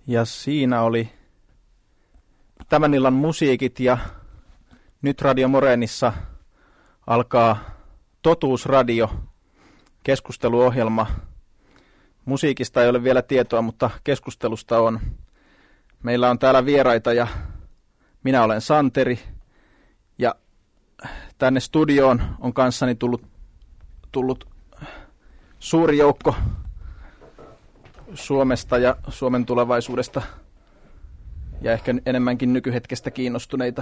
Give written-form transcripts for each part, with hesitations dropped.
Ja siinä oli tämän illan musiikit ja nyt Radio Morenissa alkaa Totuusradio, keskusteluohjelma. Musiikista ei ole vielä tietoa, mutta keskustelusta on. Meillä on täällä vieraita ja minä olen Santeri ja tänne studioon on kanssani tullut suuri joukko Suomesta ja Suomen tulevaisuudesta ja ehkä enemmänkin nykyhetkestä kiinnostuneita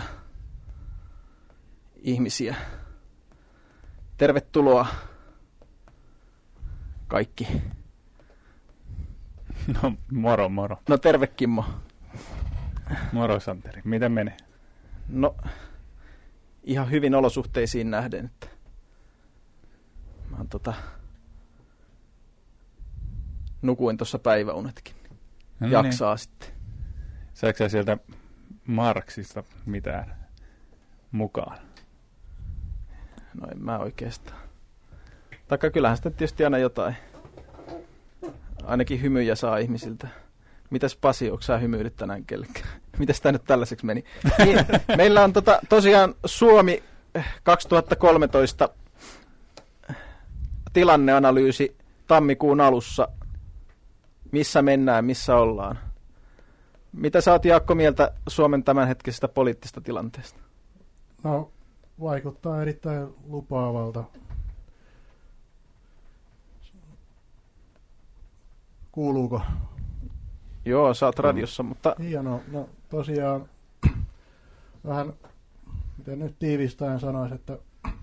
ihmisiä. Tervetuloa kaikki. No moro moro. No terve Kimmo. Moro Santeri. Miten menee? No ihan hyvin olosuhteisiin nähden, että mä oon nukuin tuossa päiväunetkin. No Jaksaa niin. sitten. Saatko sä sieltä Marksista mitään mukaan? No en mä oikeastaan. Taikka kyllähän sitä tietysti aina jotain. Ainakin hymyjä saa ihmisiltä. Mitäs Pasi, onko sä hymyilyt tänään kellekään? Mitäs tää nyt tällaiseksi meni? Niin, meillä on tosiaan Suomi 2013 tilanneanalyysi tammikuun alussa. Missä mennään, missä ollaan? Mitä sä oot, Jaakko, mieltä Suomen tämänhetkisestä poliittisesta tilanteesta? No, vaikuttaa erittäin lupaavalta. Kuuluuko? Joo, sä oot radiossa, mutta... Hienoa. No tosiaan vähän, miten nyt tiivistäen sanoisi, että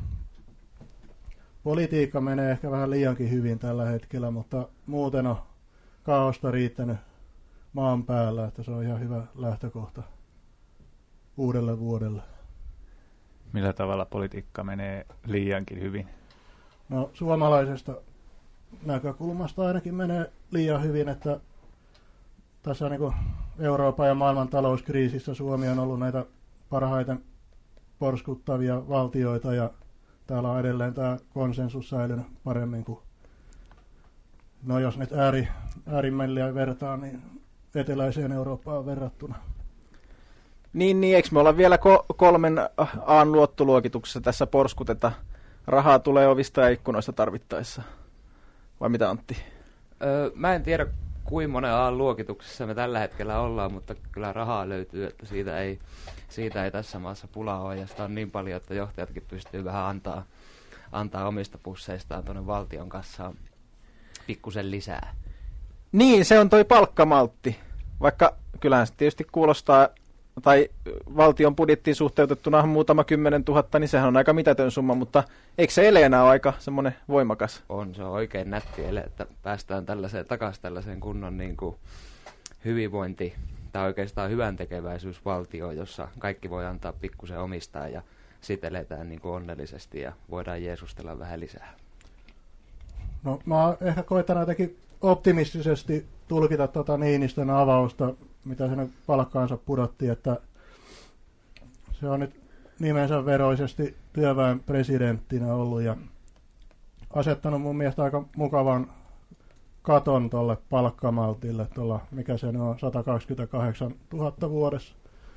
politiikka menee ehkä vähän liiankin hyvin tällä hetkellä, mutta muuten on kaaosta riittänyt maan päällä, että se on ihan hyvä lähtökohta uudelle vuodelle. Millä tavalla politiikka menee liiankin hyvin? No suomalaisesta näkökulmasta ainakin menee liian hyvin, että tässä niin kuin Euroopan ja maailman talouskriisissä Suomi on ollut näitä parhaiten porskuttavia valtioita ja täällä on edelleen tämä konsensus säilynyt paremmin kuin, no jos nyt äärimmäillä vertaa, niin eteläiseen Eurooppaan verrattuna. Niin, eikö me olla vielä 3 A:n luottoluokituksessa tässä porskuteta? Rahaa tulee ovista ja ikkunoista tarvittaessa. Vai mitä, Antti? Mä en tiedä, kuinka monen A:n luokituksessa me tällä hetkellä ollaan, mutta kyllä rahaa löytyy, että siitä ei tässä maassa pulaa ole. Ja sitä on niin paljon, että johtajatkin pystyy vähän antaa omista pusseistaan tuonne valtion kassaan pikkusen lisää. Niin, se on toi palkkamaltti. Vaikka kyllähän se tietysti kuulostaa, tai valtion budjettiin suhteutettuna muutama 10 000, niin sehän on aika mitätön summa, mutta eikö se eleenä ole aika semmoinen voimakas? Se on oikein nätti ele, että päästään takaisin tällaiseen kunnon niin kuin hyvinvointi, tai oikeastaan hyväntekeväisyysvaltioon, jossa kaikki voi antaa pikkusen omistaa ja sitten eletään niin kuin onnellisesti ja voidaan jeesustella vähän lisää. No mä ehkä koitan jotenkin optimistisesti tulkita Niinistön avausta, mitä sen palkkaansa pudotti, että se on nyt nimensä veroisesti työväen presidenttinä ollut ja asettanut mun mielestä aika mukavan katon tuolle palkkamaltille, mikä se on 128 000 vuodessa.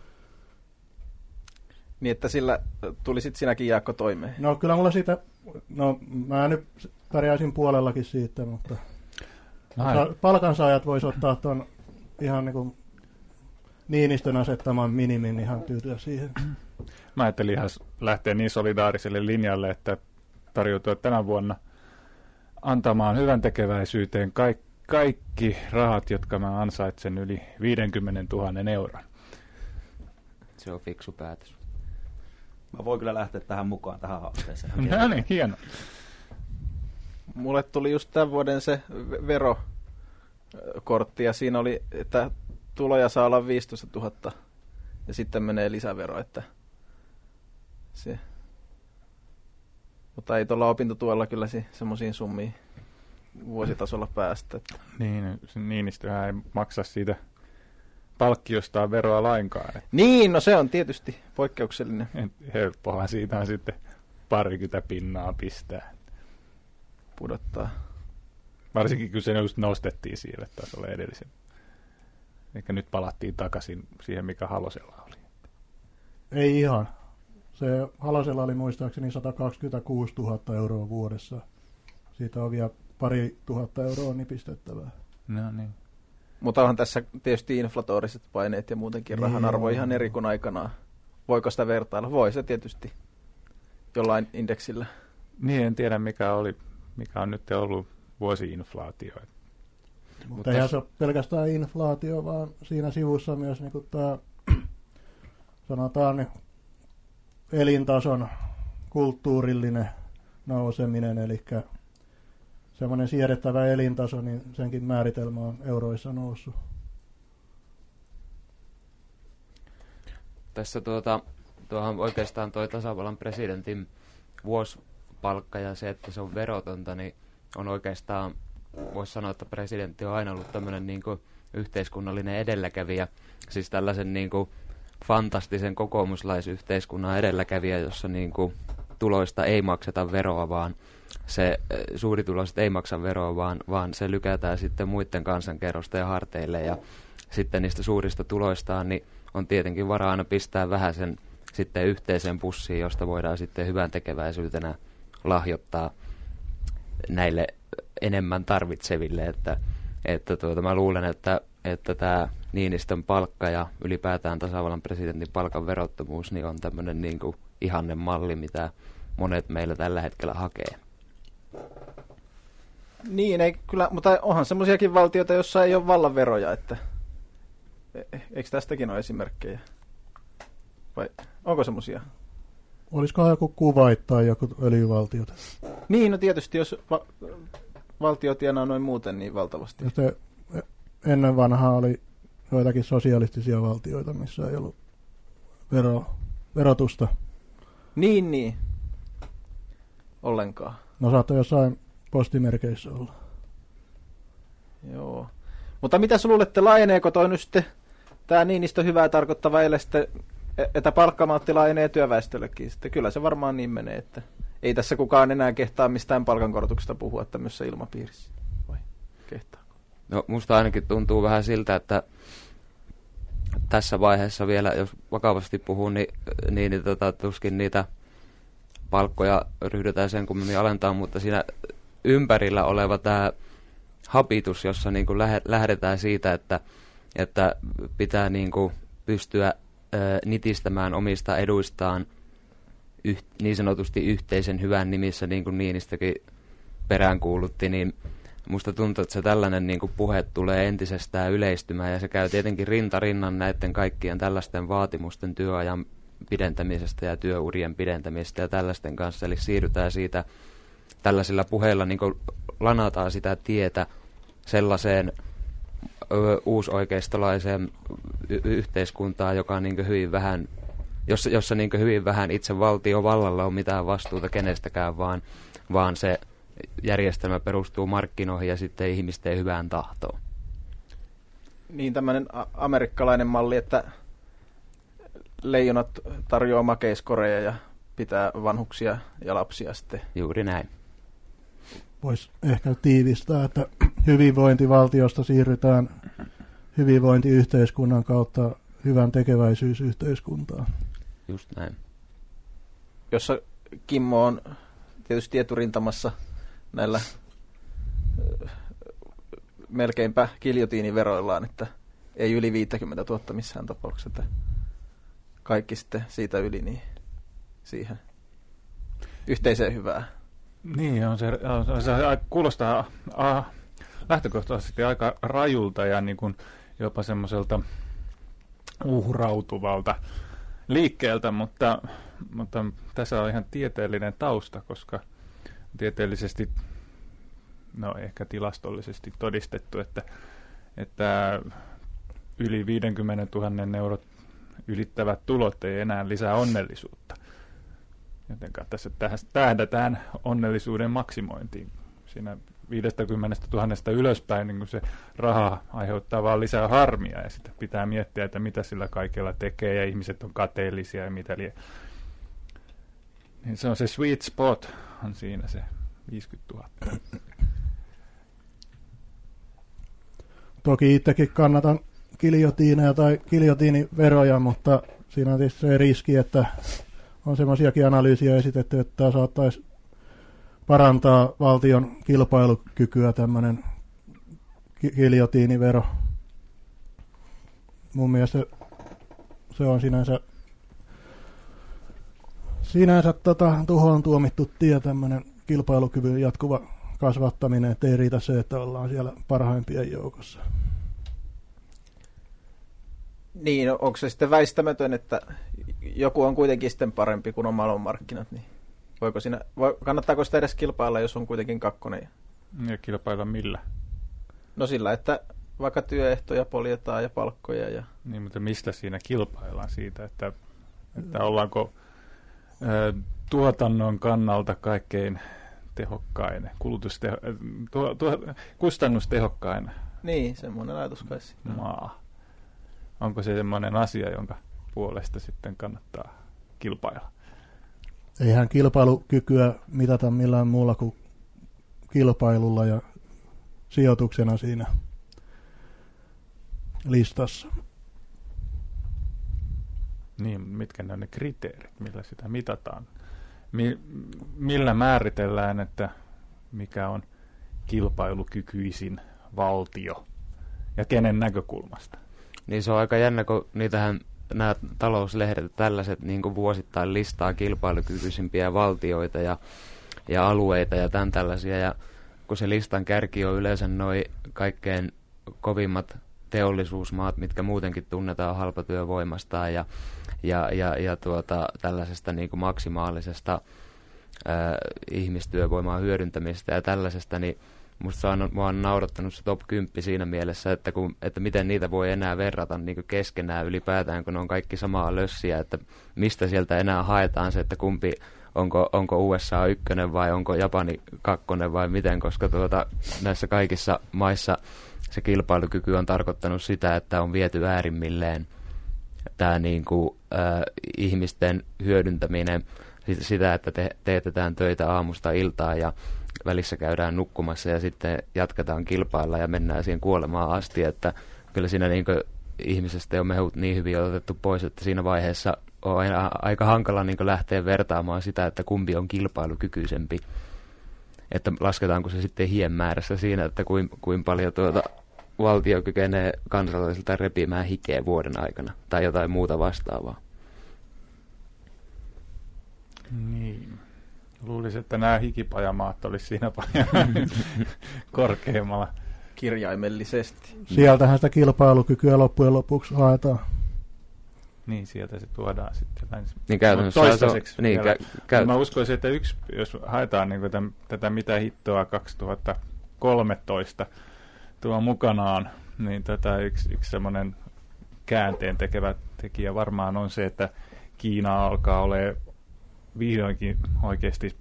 Niin, että sillä tulisit sinäkin, Jaakko, toimeen. No kyllä mulla siitä, mä nyt pärjäisin puolellakin siitä, mutta palkansaajat vois ottaa tuon ihan niin kuin Niinistön asettaman minimin ihan tyytyä siihen. Mä ajattelin ihan lähteä niin solidaariselle linjalle, että tarjoutua tänä vuonna antamaan hyvän tekeväisyyteen kaikki rahat, jotka mä ansaitsen yli 50 000 euron. Se on fiksu päätös. Mä voin kyllä lähteä tähän mukaan, tähän haasteeseen. No niin, hieno. Mulle tuli just tämän vuoden se verokortti ja siinä oli, että tuloja saa olla 15 000 ja sitten menee lisävero, että se. Mutta ei tuolla opintotuella kyllä semmoisiin summiin vuositasolla päästä. Että. Niin, Niinistöhän ei maksa siitä palkkiostaan veroa lainkaan. Niin, no se on tietysti poikkeuksellinen. Helppohan siitä on sitten 20 pinnaa pistää. Pudottaa. Varsinkin kun se just nostettiin sille tasolle edellisen. Eikä nyt palattiin takaisin siihen, mikä Halosella oli. Ei ihan. Se Halosella oli muistaakseni 126 000 euroa vuodessa. Siitä on vielä 2 000 euroa nipistettävää. No niin. Mutta onhan tässä tietysti inflatoriset paineet ja muutenkin rahan arvo ihan eri kuin aikanaan. Voiko sitä vertailla? Voi se tietysti jollain indeksillä. Niin, en tiedä mikä on nyt ollut vuosi-inflaatio. Mutta eihän se ole pelkästään inflaatio, vaan siinä sivussa myös niin kuin tämä, sanotaan, niin elintason kulttuurillinen nouseminen, eli semmoinen siedettävä elintaso, niin senkin määritelmä on euroissa noussut. Tässä tuohan oikeastaan toi tasavallan presidentin vuosipalkka ja se, että se on verotonta, niin on oikeastaan, voisi sanoa, että presidentti on aina ollut tämmöinen niin kuin yhteiskunnallinen edelläkävijä, siis tällaisen niin kuin fantastisen kokoomuslaisyhteiskunnan edelläkävijä, jossa niin kuin tuloista ei makseta veroa, vaan se suurituloiset ei maksa veroa, vaan se lykätään sitten muiden kansankerrosten ja harteille, ja sitten niistä suurista tuloistaan niin on tietenkin varaa aina pistää vähän sen sitten yhteiseen pussiin, josta voidaan sitten hyvän tekeväisyytenä lahjoittaa näille enemmän tarvitseville, että mä luulen, että tämä Niinistön palkka ja ylipäätään tasavallan presidentin palkan verottomuus niin on tämmöinen niin kuin ihanne malli, mitä monet meillä tällä hetkellä hakee. Niin, ei kyllä, mutta onhan semmoisiakin valtioita, joissa ei ole vallan veroja, että eikö tästäkin ole esimerkkejä? Vai onko semmoisia? Olisikohan joku Kuwait tai joku öljyvaltiot? Niin, no tietysti, jos valtio tienaa noin muuten niin valtavasti. Ennen vanhaa oli joitakin sosialistisia valtioita, missä ei ollut verotusta. Niin. Ollenkaan. No saattoi jossain postimerkeissä olla. Joo. Mutta mitä sä luulette, laajeneeko toi nyt sitten tämä Niinistö hyvää tarkoittava ele sitten, että palkkamaltti laajenee työväestöllekin sitten? Kyllä se varmaan niin menee, että ei tässä kukaan enää kehtaa mistään palkankorotuksesta puhua tämmöisessä ilmapiirissä. Vai kehtaako? No musta ainakin tuntuu vähän siltä, että tässä vaiheessa vielä, jos vakavasti puhun, niin tuskin niitä palkkoja ryhdytään sen kummemmin alentaa, mutta siinä ympärillä oleva tämä habitus, jossa niin kuin lähdetään siitä, että pitää niin kuin pystyä nitistämään omista eduistaan niin sanotusti yhteisen hyvän nimissä, niin kuin Niinistökin peräänkuulutti, niin musta tuntuu, että se tällainen niin kuin puhe tulee entisestään yleistymään, ja se käy tietenkin rinta rinnan näiden kaikkien tällaisten vaatimusten työajan pidentämisestä ja työurien pidentämisestä ja tällaisten kanssa, eli siirrytään siitä tällaisilla puheilla, niin kuin lanataan sitä tietä sellaiseen uusoikeistolaiseen yhteiskuntaan, joka on niin kuin hyvin vähän, jossa niin kuin hyvin vähän itse valtiovallalla on mitään vastuuta kenestäkään, vaan se järjestelmä perustuu markkinoihin ja sitten ihmisten hyvään tahtoon. Niin, tämmöinen amerikkalainen malli, että leijonat tarjoaa makeiskoreja ja pitää vanhuksia ja lapsia sitten. Juuri näin. Voisi ehkä tiivistää, että hyvinvointivaltiosta siirrytään hyvinvointiyhteiskunnan kautta hyvän tekeväisyysyhteiskuntaan. Just näin. Jossa Kimmo on tietysti eturintamassa näillä melkeinpä giljotiiniveroillaan, että ei yli 50 000 missään tapauksessa, että kaikki sitten siitä yli niin siihen yhteiseen hyvään. Niin, se kuulostaa lähtökohtaisesti aika rajulta ja niin kuin jopa semmoiselta uhrautuvalta liikkeeltä, mutta tässä on ihan tieteellinen tausta, koska tieteellisesti, no ehkä tilastollisesti todistettu, että yli 50 000 eurot ylittävät tulot ei enää lisää onnellisuutta. Joten tässä tähdätään onnellisuuden maksimointiin. Siinä 50 000 ylöspäin niin se raha aiheuttaa vaan lisää harmia ja sitten pitää miettiä, että mitä sillä kaikella tekee ja ihmiset on kateellisia ja mitä liian. Niin se on se sweet spot, on siinä se 50 000. Toki itsekin kannatan giljotiineja tai giljotiiniveroja, mutta siinä on tietysti se riski, että on semmoisiakin analyysiä esitetty, että tämä saattaisi parantaa valtion kilpailukykyä tämmöinen giljotiinivero. Mun mielestä se on sinänsä tuhoon tuomittu tie, tämmöinen kilpailukyvyn jatkuva kasvattaminen, että ei riitä se, että ollaan siellä parhaimpien joukossa. Niin, onko se sitten väistämätön, että joku on kuitenkin sitten parempi kuin on maailmanmarkkinat, niin kannattaako sitä edes kilpailla, jos on kuitenkin kakkonen? Ja kilpailla millä? No sillä, että vaikka työehtoja poljetaan ja palkkoja. Ja... Niin, mutta mistä siinä kilpaillaan siitä, että ollaanko tuotannon kannalta kaikkein tehokkain, kustannustehokkain niin, semmoinen ajatus kai maa. Onko se semmoinen asia, jonka puolesta sitten kannattaa kilpailla? Eihän kilpailukykyä mitata millään muulla kuin kilpailulla ja sijoituksena siinä listassa. Niin, mitkä ne on ne kriteerit, millä sitä mitataan? Millä määritellään, että mikä on kilpailukykyisin valtio ja kenen näkökulmasta? Niin se on aika jännä, kun nämä talouslehdet tällaiset niin kuin vuosittain listaa kilpailukykyisimpiä valtioita ja alueita ja tämän tällaisia. Ja kun se listan kärki on yleensä noi kaikkein kovimmat teollisuusmaat, mitkä muutenkin tunnetaan halpatyövoimastaan ja tällaisesta niin kuin maksimaalisesta ihmistyövoimaa hyödyntämistä ja tällaisesta, niin musta mua on naurattanut se top 10 siinä mielessä, että miten niitä voi enää verrata niin kuin keskenään ylipäätään, kun ne on kaikki samaa lössiä, että mistä sieltä enää haetaan se, että kumpi, onko USA 1 vai onko Japani 2 vai miten, koska näissä kaikissa maissa se kilpailukyky on tarkoittanut sitä, että on viety äärimmilleen tämä niin kuin, ihmisten hyödyntäminen, sitä, että teetetään töitä aamusta iltaan ja välissä käydään nukkumassa ja sitten jatketaan kilpailla ja mennään siihen kuolemaan asti, että kyllä siinä niin kuin ihmisestä on mehut niin hyvin otettu pois, että siinä vaiheessa on aika hankala niin kuin lähteä vertaamaan sitä, että kumpi on kilpailukykyisempi. Että lasketaanko se sitten hien määrässä siinä, että kuin paljon valtio kykenee kansalaisilta repimään hikeä vuoden aikana tai jotain muuta vastaavaa. Niin. Luulisin, että nämä hikipajamaat olisi siinä paljon korkeammalla. Kirjaimellisesti. Sieltähän sitä kilpailukykyä loppujen lopuksi haetaan. Niin, sieltä se tuodaan sitten niin käytännössä toistaiseksi. Mä uskoisin, että jos haetaan niin tätä mitä hittoa 2013 tuo mukanaan, niin yksi semmoinen käänteen tekevä tekijä varmaan on se, että Kiina alkaa olemaan vihdoinkin oikeasti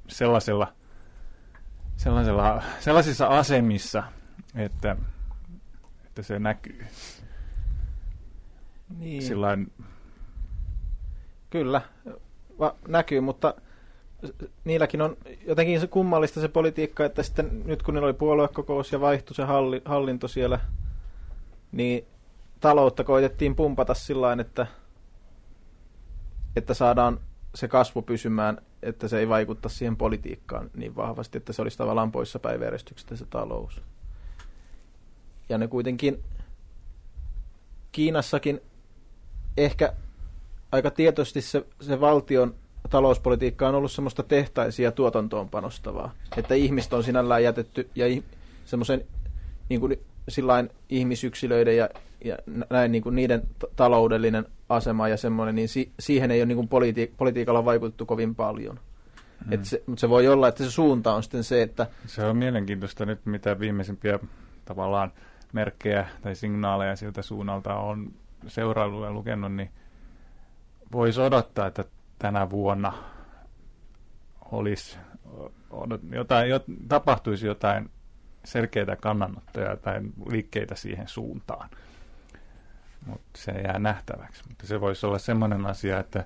sellaisissa asemissa, että se näkyy. Niin. Sillain... Kyllä, näkyy, mutta niilläkin on jotenkin se kummallista se politiikka, että sitten nyt kun niillä oli puoluekokous ja vaihtui se hallinto siellä, niin taloutta koitettiin pumpata sillain, että saadaan se kasvu pysymään, että se ei vaikutta siihen politiikkaan niin vahvasti, että se olisi tavallaan poissa päiväjärjestyksestä se talous. Ja ne kuitenkin Kiinassakin ehkä aika tietoisesti se valtion talouspolitiikka on ollut semmoista tehtaisia tuotantoon panostavaa, että ihmiset on sinällään jätetty ja semmoisen niin kuin sillain ihmisyksilöiden ja näin niin kuin niiden taloudellinen asema ja semmoinen, niin siihen ei ole niin kuin politiikalla vaikutettu kovin paljon. Mutta se voi olla, että se suunta on sitten se, että... Se on mielenkiintoista nyt, mitä viimeisimpiä tavallaan merkkejä tai signaaleja siltä suunnalta on seuraillut ja lukenut, niin voisi odottaa, että tänä vuonna tapahtuisi jotain selkeitä kannanottoja tai liikkeitä siihen suuntaan. Mutta se jää nähtäväksi. Mutta se voisi olla semmoinen asia, että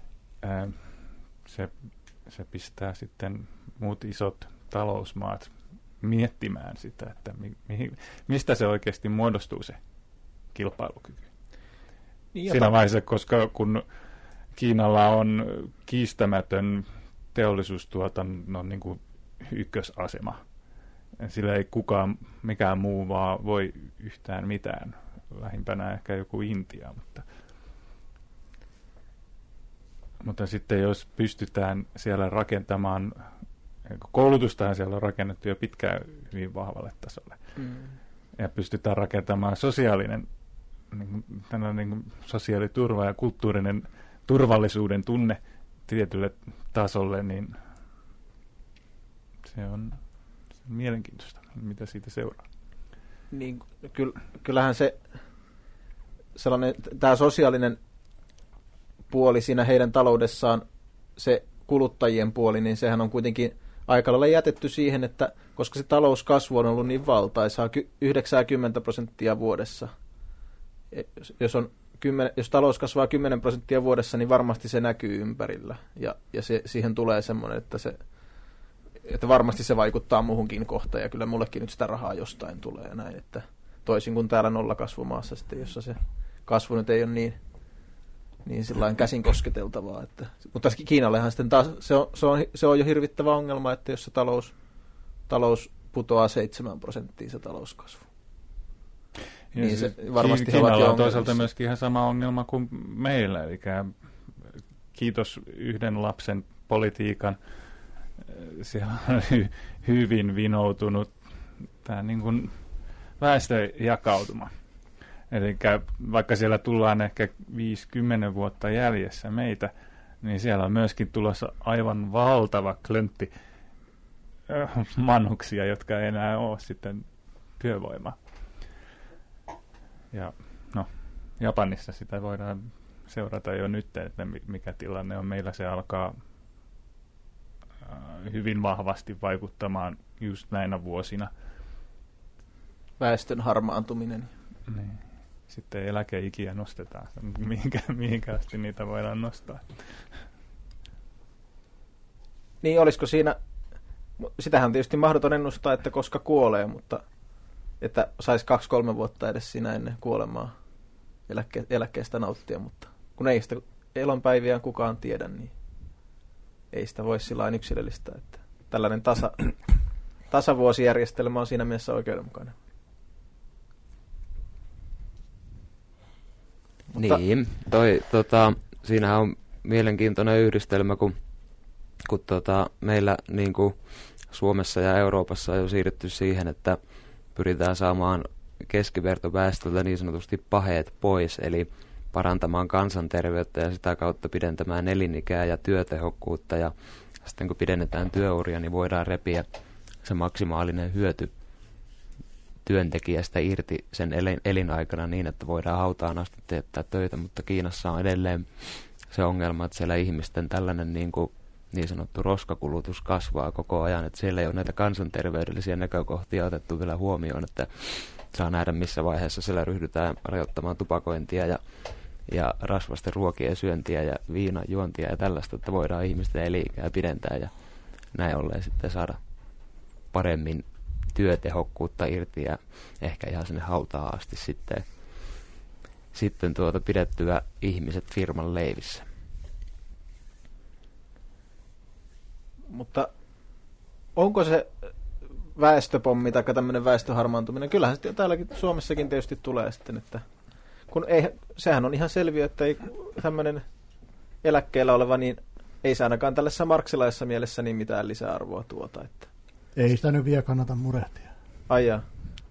se pistää sitten muut isot talousmaat miettimään sitä, että mistä se oikeasti muodostuu se kilpailukyky. Niin, Siinä vaiheessa, koska kun Kiinalla on kiistämätön teollisuustuotannon niin kuin ykkösasema, sillä ei mikään muu vaan voi yhtään mitään. Lähimpänä ehkä joku Intia, mutta sitten jos pystytään siellä rakentamaan, koulutustahan siellä on rakennettu jo pitkään hyvin vahvalle tasolle, ja pystytään rakentamaan sosiaaliturva ja kulttuurinen turvallisuuden tunne tietylle tasolle, niin se on mielenkiintoista, mitä siitä seuraa. Niin, kyllähän se sellainen, tämä sosiaalinen puoli siinä heidän taloudessaan, se kuluttajien puoli, niin sehän on kuitenkin aika lailla jätetty siihen, että koska se talouskasvu on ollut niin valtaisaa, 90% vuodessa. Jos talous kasvaa 10% vuodessa, niin varmasti se näkyy ympärillä. Ja siihen tulee semmoinen, että varmasti se vaikuttaa muuhunkin kohtaan, ja kyllä mullekin nyt sitä rahaa jostain tulee ja näin, että toisin kuin täällä nollakasvumaassa sitten, jossa se kasvu nyt ei ole niin sillain käsin kosketeltavaa. Mutta Kiinallehan sitten taas se on jo hirvittävä ongelma, että jos se talous putoaa 7% se talouskasvu. Ja niin se varmasti Kiinalla on toisaalta myöskin ihan sama ongelma kuin meillä, eli kiitos yhden lapsen politiikan, siellä on hyvin vinoutunut tämä niin kuin väestöjakautuma. Eli vaikka siellä tullaan ehkä 50 vuotta jäljessä meitä, niin siellä on myöskin tulossa aivan valtava klöntti vanhuksia, jotka ei enää ole sitten työvoimaa. Ja no, Japanissa sitä voidaan seurata jo nyt, että mikä tilanne on. Meillä se alkaa hyvin vahvasti vaikuttamaan just näinä vuosina. Väestön harmaantuminen. Niin. Sitten eläkeikiä nostetaan. Mihinkä asti niitä voidaan nostaa? Niin, olisiko siinä, sitähän on tietysti mahdoton ennustaa, että koska kuolee, mutta että saisi 2-3 vuotta edes siinä ennen kuolemaa eläkkeestä nauttia, mutta kun ei sitä elonpäiviään kukaan tiedä, niin ei sitä voi sillain yksilöllistä, että tällainen tasavuosijärjestelmä on siinä mielessä oikeudenmukainen. Mutta niin, siinähän on mielenkiintoinen yhdistelmä, kun meillä niin kuin Suomessa ja Euroopassa on jo siirrytty siihen, että pyritään saamaan keskivertoväestöltä niin sanotusti paheet pois, eli parantamaan kansanterveyttä ja sitä kautta pidentämään elinikää ja työtehokkuutta. Ja sitten kun pidennetään työuria, niin voidaan repiä se maksimaalinen hyöty työntekijästä irti sen elinaikana niin, että voidaan hautaan asti teettää töitä, mutta Kiinassa on edelleen se ongelma, että siellä ihmisten tällainen niin sanottu roskakulutus kasvaa koko ajan, että siellä ei ole näitä kansanterveydellisiä näkökohtia otettu vielä huomioon, että saa nähdä missä vaiheessa siellä ryhdytään rajoittamaan tupakointia ja rasvasten ruokien syöntiä ja viinan juontia ja tällaista, että voidaan ihmisten eliikää pidentää ja näin ollen sitten saada paremmin työtehokkuutta irti ja ehkä ihan sinne hautaan asti sitten pidettyä ihmiset firman leivissä. Mutta onko se väestöpommi tai tämmöinen väestöharmaantuminen? Kyllähän sitten täälläkin Suomessakin tietysti tulee sitten, että kun sehän on ihan selviö, että ei tämmöinen eläkkeellä oleva, niin ei se ainakaan tällaisessa marksilaisessa mielessä niin mitään lisäarvoa tuota. Että. Ei sitä nyt vielä kannata murehtia. Ai jaa.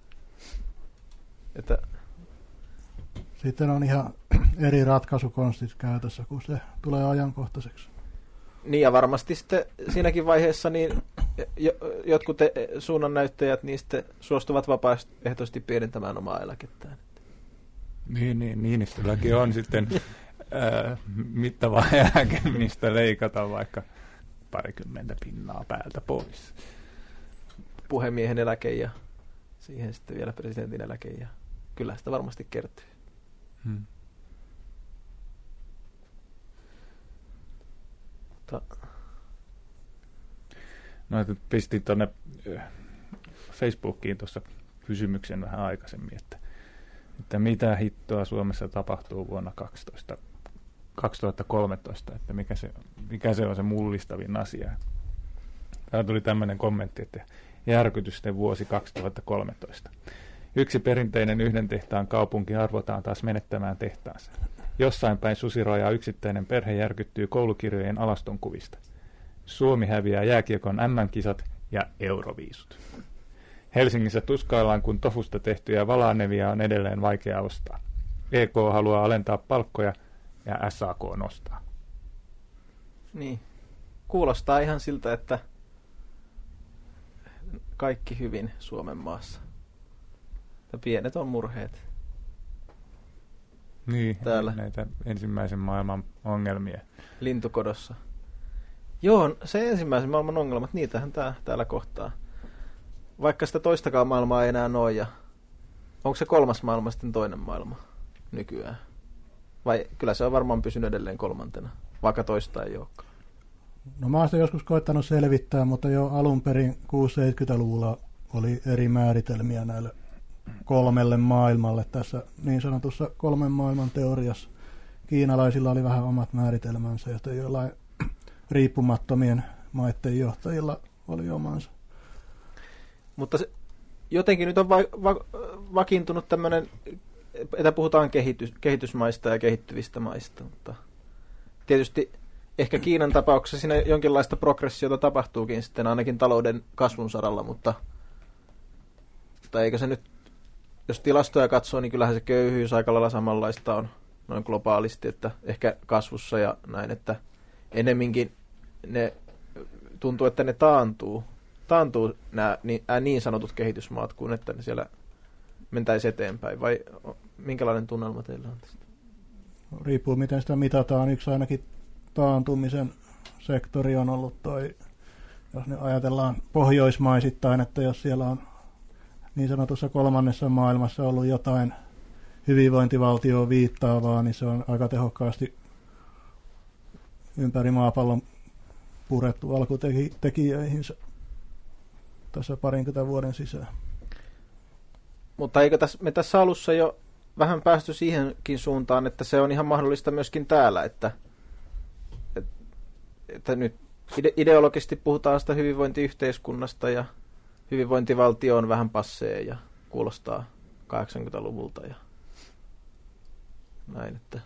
Että. Sitten on ihan eri ratkaisukonstit käytössä, kun se tulee ajankohtaiseksi. Niin ja varmasti sitten siinäkin vaiheessa niin jotkut suunnannäyttäjät niistä suostuvat vapaaehtoisesti pienentämään omaa eläkettään. Niin, Niinistölläkin on sitten mittava eläke, mistä leikataan vaikka 20 pinnaa päältä pois. Puhemiehen eläke ja siihen sitten vielä presidentin eläke ja kyllä sitä varmasti kertyy. No, pistin tuonne Facebookiin tuossa kysymyksen vähän aikaisemmin, että mitä hittoa Suomessa tapahtuu vuonna 2013, että mikä se on se mullistavin asia. Täällä tuli tämmöinen kommentti, että järkytysten vuosi 2013. Yksi perinteinen yhden tehtaan kaupunki arvotaan taas menettämään tehtaansa. Jossain päin susirojaa yksittäinen perhe järkyttyy koulukirjojen alastonkuvista. Suomi häviää jääkiekon MM-kisat ja euroviisut. Helsingissä tuskaillaan, kun tofusta tehtyjä valaanevia on edelleen vaikea ostaa. EK haluaa alentaa palkkoja ja SAK nostaa. Niin. Kuulostaa ihan siltä, että kaikki hyvin Suomen maassa. Ja pienet on murheet. Niin, täällä. Näitä ensimmäisen maailman ongelmia. Lintukodossa. Joo, se ensimmäisen maailman ongelmat, niitähän täällä kohtaa. Vaikka sitä toistakaan maailmaa ei enää ole, ja onko se kolmas maailma sitten toinen maailma nykyään? Vai kyllä se on varmaan pysynyt edelleen kolmantena, vaikka toista ei olekaan. No mä oon sitä joskus koettanut selvittää, mutta jo alun perin 60-70-luvulla oli eri määritelmiä näille kolmelle maailmalle tässä niin sanotussa kolmen maailman teoriassa. Kiinalaisilla oli vähän omat määritelmänsä, ja jollain riippumattomien maiden johtajilla oli omansa. Mutta jotenkin nyt on vakiintunut tämmöinen, että puhutaan kehitysmaista ja kehittyvistä maista, mutta tietysti ehkä Kiinan tapauksessa siinä jonkinlaista progressiota tapahtuukin sitten ainakin talouden kasvun saralla, mutta eikö se nyt, jos tilastoja katsoo, niin kyllähän se köyhyys aika lailla samanlaista on noin globaalisti, että ehkä kasvussa ja näin, että enemminkin ne tuntuu, että ne taantuu nämä niin sanotut kehitysmaat, kuin että ne siellä mentäisi eteenpäin, vai minkälainen tunnelma teillä on tästä? Riippuu miten sitä mitataan. Yksi ainakin taantumisen sektori on ollut toi, jos nyt ajatellaan pohjoismaisittain, että jos siellä on niin sanotussa kolmannessa maailmassa ollut jotain hyvinvointivaltioon viittaavaa, niin se on aika tehokkaasti ympäri maapallon purettu alkutekijöihinsä tässä 20 vuoden sisään. Mutta eikö me tässä alussa jo vähän päästy siihenkin suuntaan, että se on ihan mahdollista myöskin täällä, että nyt ideologisesti puhutaan sitä hyvinvointiyhteiskunnasta ja hyvinvointivaltio on vähän passee ja kuulostaa 80-luvulta ja näin, että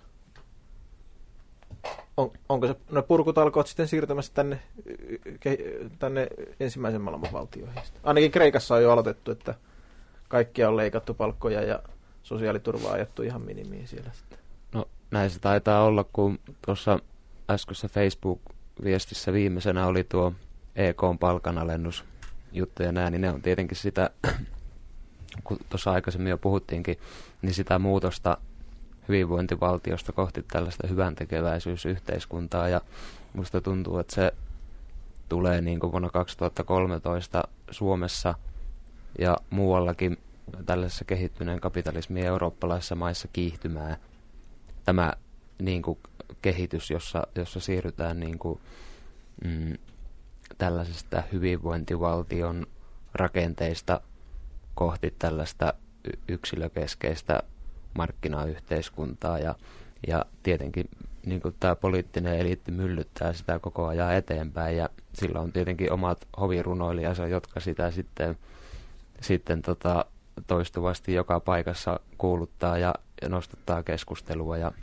onko se purkutalkoot sitten siirtymässä tänne ensimmäisen maailman valtioihin? Ainakin Kreikassa on jo aloitettu, että kaikkia on leikattu palkkoja ja sosiaaliturvaa ajettu ihan minimiin siellä sitten. No näin se taitaa olla, kun tuossa äskeisessä Facebook-viestissä viimeisenä oli tuo EK:n palkanalennus juttu ja näin, niin ne on tietenkin sitä, kun tuossa aikaisemmin jo puhuttiinkin, niin sitä muutosta hyvinvointivaltiosta kohti tällaista hyväntekeväisyysyhteiskuntaa, ja musta tuntuu, että se tulee niin kuin vuonna 2013 Suomessa ja muuallakin tällaisessa kehittyneen kapitalismin eurooppalaisissa maissa kiihtymään tämä niin kuin kehitys, jossa siirrytään niin kuin, tällaisesta hyvinvointivaltion rakenteista kohti tällaista yksilökeskeistä markkinayhteiskuntaa, ja tietenkin niin kuin tämä poliittinen eliitti myllyttää sitä koko ajan eteenpäin, ja sillä on tietenkin omat hovirunoilijansa, jotka sitä sitten toistuvasti joka paikassa kuuluttaa ja nostattaa keskustelua, ja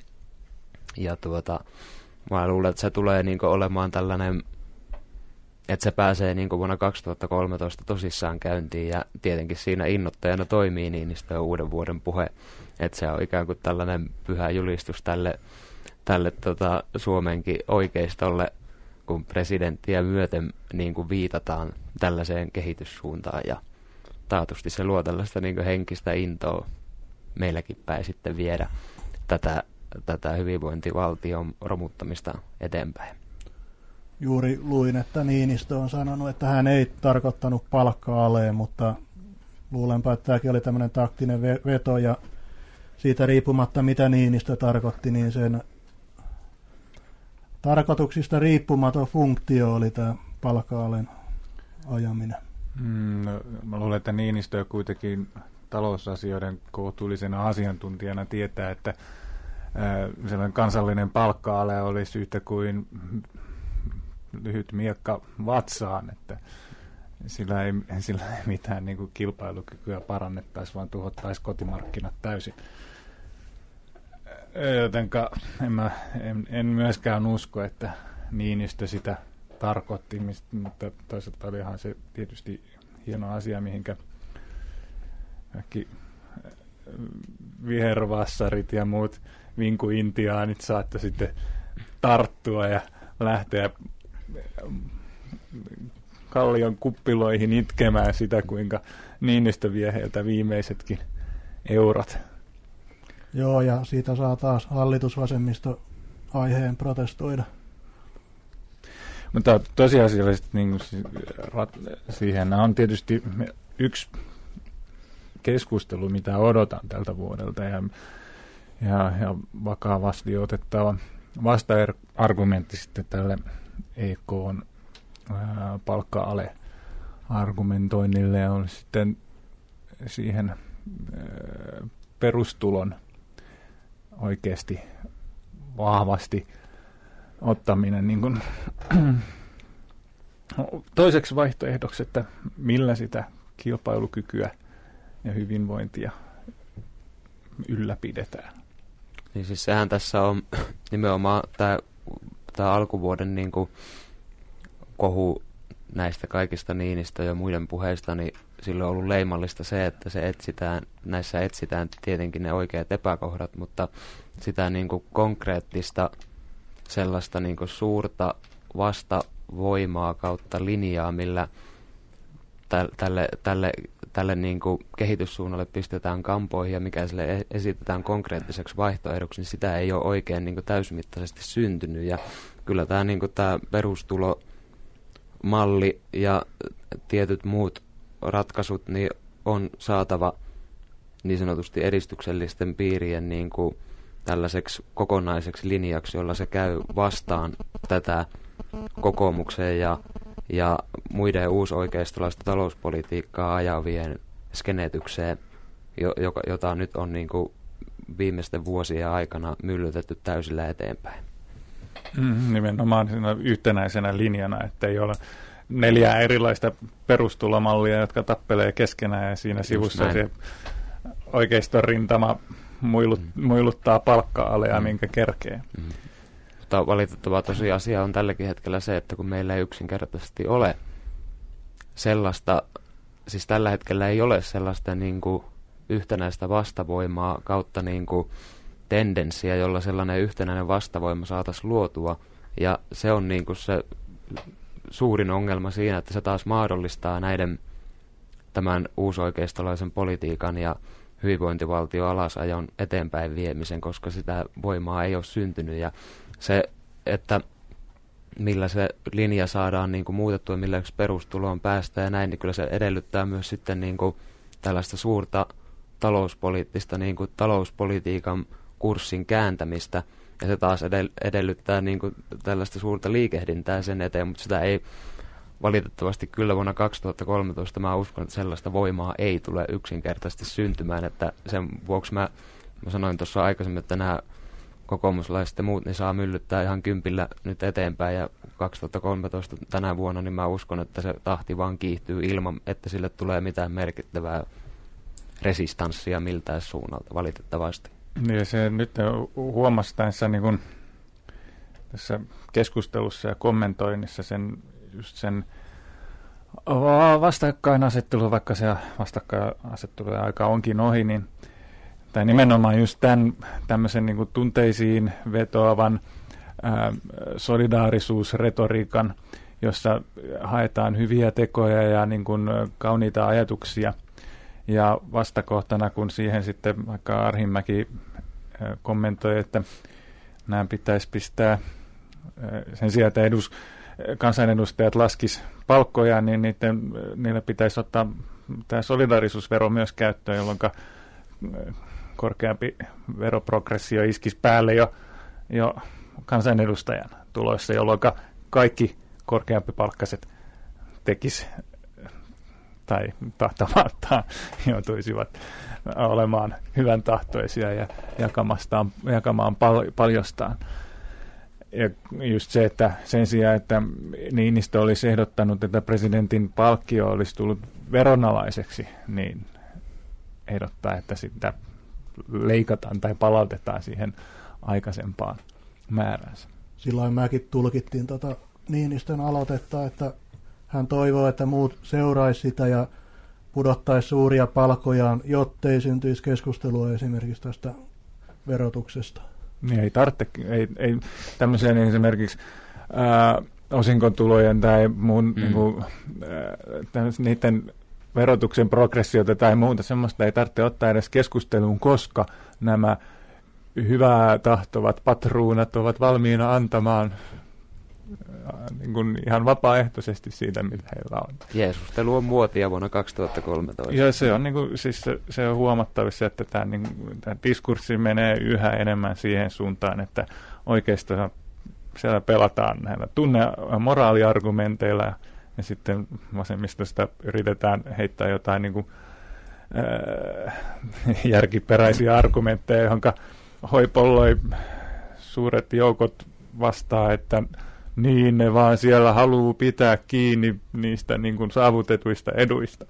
mä luulen, että se tulee niin kuin olemaan tällainen, että se pääsee niin kuin vuonna 2013 tosissaan käyntiin, ja tietenkin siinä innoittajana toimii Niinistön uuden vuoden puhe, että se on ikään kuin tällainen pyhä julistus tälle Suomenkin oikeistolle, kun presidenttiä myöten niin kuin viitataan tällaiseen kehityssuuntaan, ja taatusti se luo tällaista niin kuin henkistä intoa meilläkin päin sitten viedä tätä hyvinvointivaltion romuttamista eteenpäin. Juuri luin, että Niinistö on sanonut, että hän ei tarkoittanut palkka-aleen, mutta luulenpa, että tämäkin oli tämmöinen taktinen veto, ja siitä riippumatta mitä Niinistö tarkoitti, niin sen tarkoituksista riippumaton funktio oli tämä palkka-alen ajaminen. Mä luulen, että Niinistö kuitenkin talousasioiden kohtuullisena asiantuntijana tietää, että sellainen kansallinen palkka-ale olisi yhtä kuin lyhyt miekka vatsaan, että sillä ei mitään niin kuin kilpailukykyä parannettaisi, vaan tuhottaisi kotimarkkinat täysin. Jotenka en myöskään usko, että Niinistö sitä tarkoitti, mutta toisaalta olihan se tietysti hieno asia, mihinkä kaikki vihervassarit ja muut vinkuintiaanit saattoi sitten tarttua ja lähteä Kallion kuppiloihin itkemään sitä, kuinka Niinistö vie heiltä viimeisetkin eurot. Joo, ja siitä saa taas hallitusvasemmisto aiheen protestoida. Mutta tosiasiallisesti niin siihen on tietysti yksi keskustelu, mitä odotan tältä vuodelta ja vakavasti otettava vasta-argumentti sitten tälle EK:n palkka-ale-argumentoinnille on sitten siihen perustulon oikeasti vahvasti ottaminen niin kuin toiseksi vaihtoehdoksi, että millä sitä kilpailukykyä ja hyvinvointia ylläpidetään. Niin siis sehän tässä on nimenomaan tämä alkuvuoden niin kuin kohu näistä kaikista Niinistö ja muiden puheista, niin silloin on ollut leimallista se, että näissä etsitään tietenkin ne oikeat epäkohdat, mutta sitä niin kuin konkreettista sellaista niin kuin suurta vastavoimaa kautta linjaa, millä tälle niin kuin kehityssuunnalle pistetään kampoihin ja mikä sille esitetään konkreettiseksi vaihtoehdoksi, niin sitä ei ole oikein niin kuin täysimittaisesti syntynyt. Ja kyllä tämä, niin kuin tämä perustulomalli ja tietyt muut ratkaisut niin on saatava niin sanotusti edistyksellisten piirien niin kuin tällaiseksi kokonaiseksi linjaksi, jolla se käy vastaan tätä kokoomuksen ja muiden uusoikeistolaista talouspolitiikkaa ajavien skenetykseen, jota nyt on niin kuin viimeisten vuosien aikana myllytetty täysillä eteenpäin. Nimenomaan yhtenäisenä linjana, että ei ole 4 erilaista perustulomallia, jotka tappelee keskenään ja siinä sivussa se oikeiston rintama muiluttaa palkka-alea, minkä kerkee. Mutta valitettava tosiasia on tälläkin hetkellä se, että kun meillä ei yksinkertaisesti ole sellaista, siis tällä hetkellä ei ole sellaista niin kuin yhtenäistä vastavoimaa kautta niin kuin tendenssiä, jolla sellainen yhtenäinen vastavoima saataisiin luotua. Ja se on niin kuin se suurin ongelma siinä, että se taas mahdollistaa tämän uusoikeistolaisen politiikan ja hyvinvointivaltio alasajon eteenpäin viemisen, koska sitä voimaa ei ole syntynyt. Ja se, että millä se linja saadaan niin kuin muutettua, millä perustuloon päästään ja näin, niin kyllä se edellyttää myös sitten niin kuin tällaista suurta talouspoliittista niin kuin talouspolitiikan kurssin kääntämistä. Ja se taas edellyttää niin kuin tällaista suurta liikehdintää sen eteen, mutta sitä ei valitettavasti kyllä vuonna 2013 mä uskon, että sellaista voimaa ei tule yksinkertaisesti syntymään, että sen vuoksi mä sanoin tuossa aikaisemmin, että nämä kokoomuslaiset ja muut niin saa myllyttää ihan kympillä nyt eteenpäin ja 2013 tänä vuonna, niin mä uskon, että se tahti vaan kiihtyy ilman, että sille tulee mitään merkittävää resistanssia miltään suunnalta valitettavasti. Niin se nyt huomasi niin kun tässä keskustelussa ja kommentoinnissa sen vastakkainasettelu, vaikka se vastakkainasettelujen aika onkin ohi, niin tai nimenomaan just tämmöisen niin kuin tunteisiin vetoavan solidaarisuusretoriikan, jossa haetaan hyviä tekoja ja niin kuin kauniita ajatuksia. Ja vastakohtana, kun siihen sitten vaikka Arhinmäki kommentoi, että nämä pitäisi pistää sen sijaan, että kansanedustajat laskis palkkoja, niin niille pitäisi ottaa tämä solidaarisuusvero myös käyttöön, jolloin korkeampi veroprogressio iskisi päälle jo kansanedustajan tuloissa, jolloin kaikki korkeampi palkkaiset tekis tai tahtomattaan joutuisivat olemaan hyvän tahtoisia ja jakamaan paljostaan. Ja just se, että sen sijaan, että Niinistö olisi ehdottanut, että presidentin palkkio olisi tullut veronalaiseksi, niin ehdottaa, että sitä leikataan tai palautetaan siihen aikaisempaan määränsä. Silloin mäkin tulkittiin Niinistön aloitetta, että hän toivoo, että muut seuraisi sitä ja pudottaisi suuria palkkojaan, jottei syntyisi keskustelua esimerkiksi tästä verotuksesta. Niin ei tarvitse, ei tämmöiseen esimerkiksi osinkotulojen tai muun niiden verotuksen progressiota tai muuta semmoista ei tarvitse ottaa edes keskusteluun, koska nämä hyvää tahtovat patruunat ovat valmiina antamaan niin kuin ihan vapaaehtoisesti siitä, mitä heillä on. Jeesustelu on muotia vuonna 2013. Ja se on, niin kuin, siis se on huomattavissa, että tämä diskurssi menee yhä enemmän siihen suuntaan, että oikeastaan siellä pelataan näillä moraaliargumenteilla ja sitten vasemmistosta yritetään heittää jotain niin kuin, järkiperäisiä argumentteja, johonka hoipolloi suuret joukot vastaa, että niin ne vaan siellä haluaa pitää kiinni niistä niin kuin saavutetuista eduista.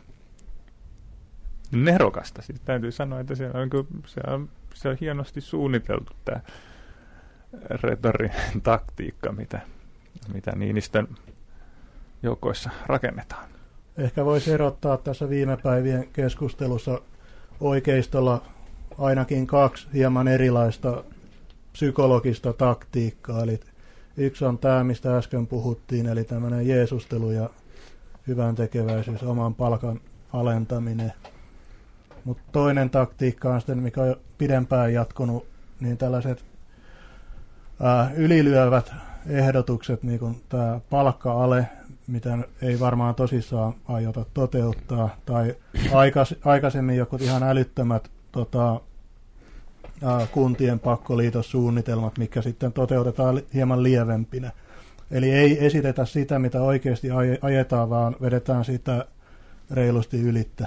Nerokasta. Siis täytyy sanoa, että se on hienosti suunniteltu tämä retorinen taktiikka, mitä Niinistön joukoissa rakennetaan. Ehkä voisi erottaa tässä viime päivien keskustelussa oikeistolla ainakin 2 hieman erilaista psykologista taktiikkaa. Eli yksi on tämä, mistä äsken puhuttiin, eli tämmöinen jeesustelu ja hyvän tekeväisyys, oman palkan alentaminen. Mutta toinen taktiikka on sitten, mikä on pidempään jatkunut, niin tällaiset ylilyövät ehdotukset, niin kuin tämä palkka-ale, mitä ei varmaan tosissaan aiota toteuttaa, tai aikaisemmin joku ihan älyttömät kuntien pakkoliitossuunnitelmat, mikä sitten toteutetaan hieman lievempinä. Eli ei esitetä sitä, mitä oikeasti ajetaan, vaan vedetään sitä reilusti ylittä.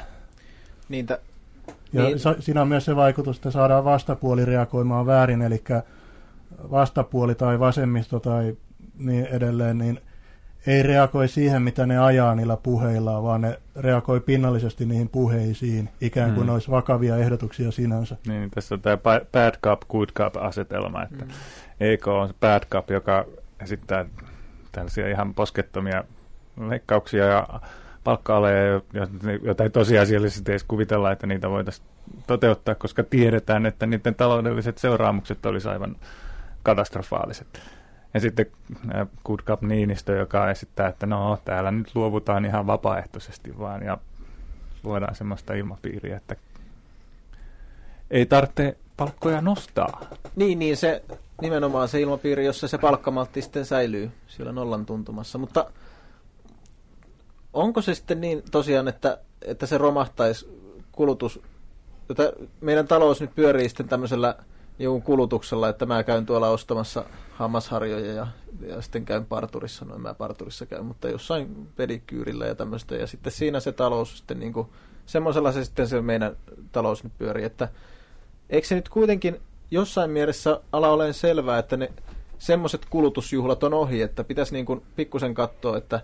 Siinä on myös se vaikutus, että saadaan vastapuoli reagoimaan väärin, eli vastapuoli tai vasemmisto tai niin edelleen, niin ei reagoi siihen, mitä ne ajaa niillä puheillaan, vaan ne reagoi pinnallisesti niihin puheisiin, ikään kuin ne olisi vakavia ehdotuksia sinänsä. Niin, tässä on tämä bad cop, good cop asetelma, että EK on bad cop, joka esittää tällaisia ihan poskettomia leikkauksia ja palkka-aleja, joita ei tosiasiallisesti edes kuvitella, että niitä voitaisiin toteuttaa, koska tiedetään, että niiden taloudelliset seuraamukset olisi aivan katastrofaaliset. Ja sitten Good Cup Niinistö, joka esittää, että no täällä nyt luovutaan ihan vapaaehtoisesti vaan ja luodaan semmoista ilmapiiriä, että ei tarvitse palkkoja nostaa. Niin se nimenomaan se ilmapiiri, jossa se palkkamaltti sitten säilyy siellä nollan tuntumassa. Mutta onko se sitten niin tosiaan, että se romahtaisi kulutus, jota meidän talous nyt pyörii sitten tämmöisellä jonkun kulutuksella, että mä käyn tuolla ostamassa hammasharjoja ja sitten käyn parturissa, no en mä parturissa käy, mutta jossain pedikyyrillä ja tämmöistä, ja sitten siinä se talous sitten niin kuin, semmoisella se sitten se meidän talous nyt pyörii, että eikö se nyt kuitenkin jossain mielessä ala olemaan selvää, että ne semmoiset kulutusjuhlat on ohi, että pitäisi niin kuin pikkusen katsoa, että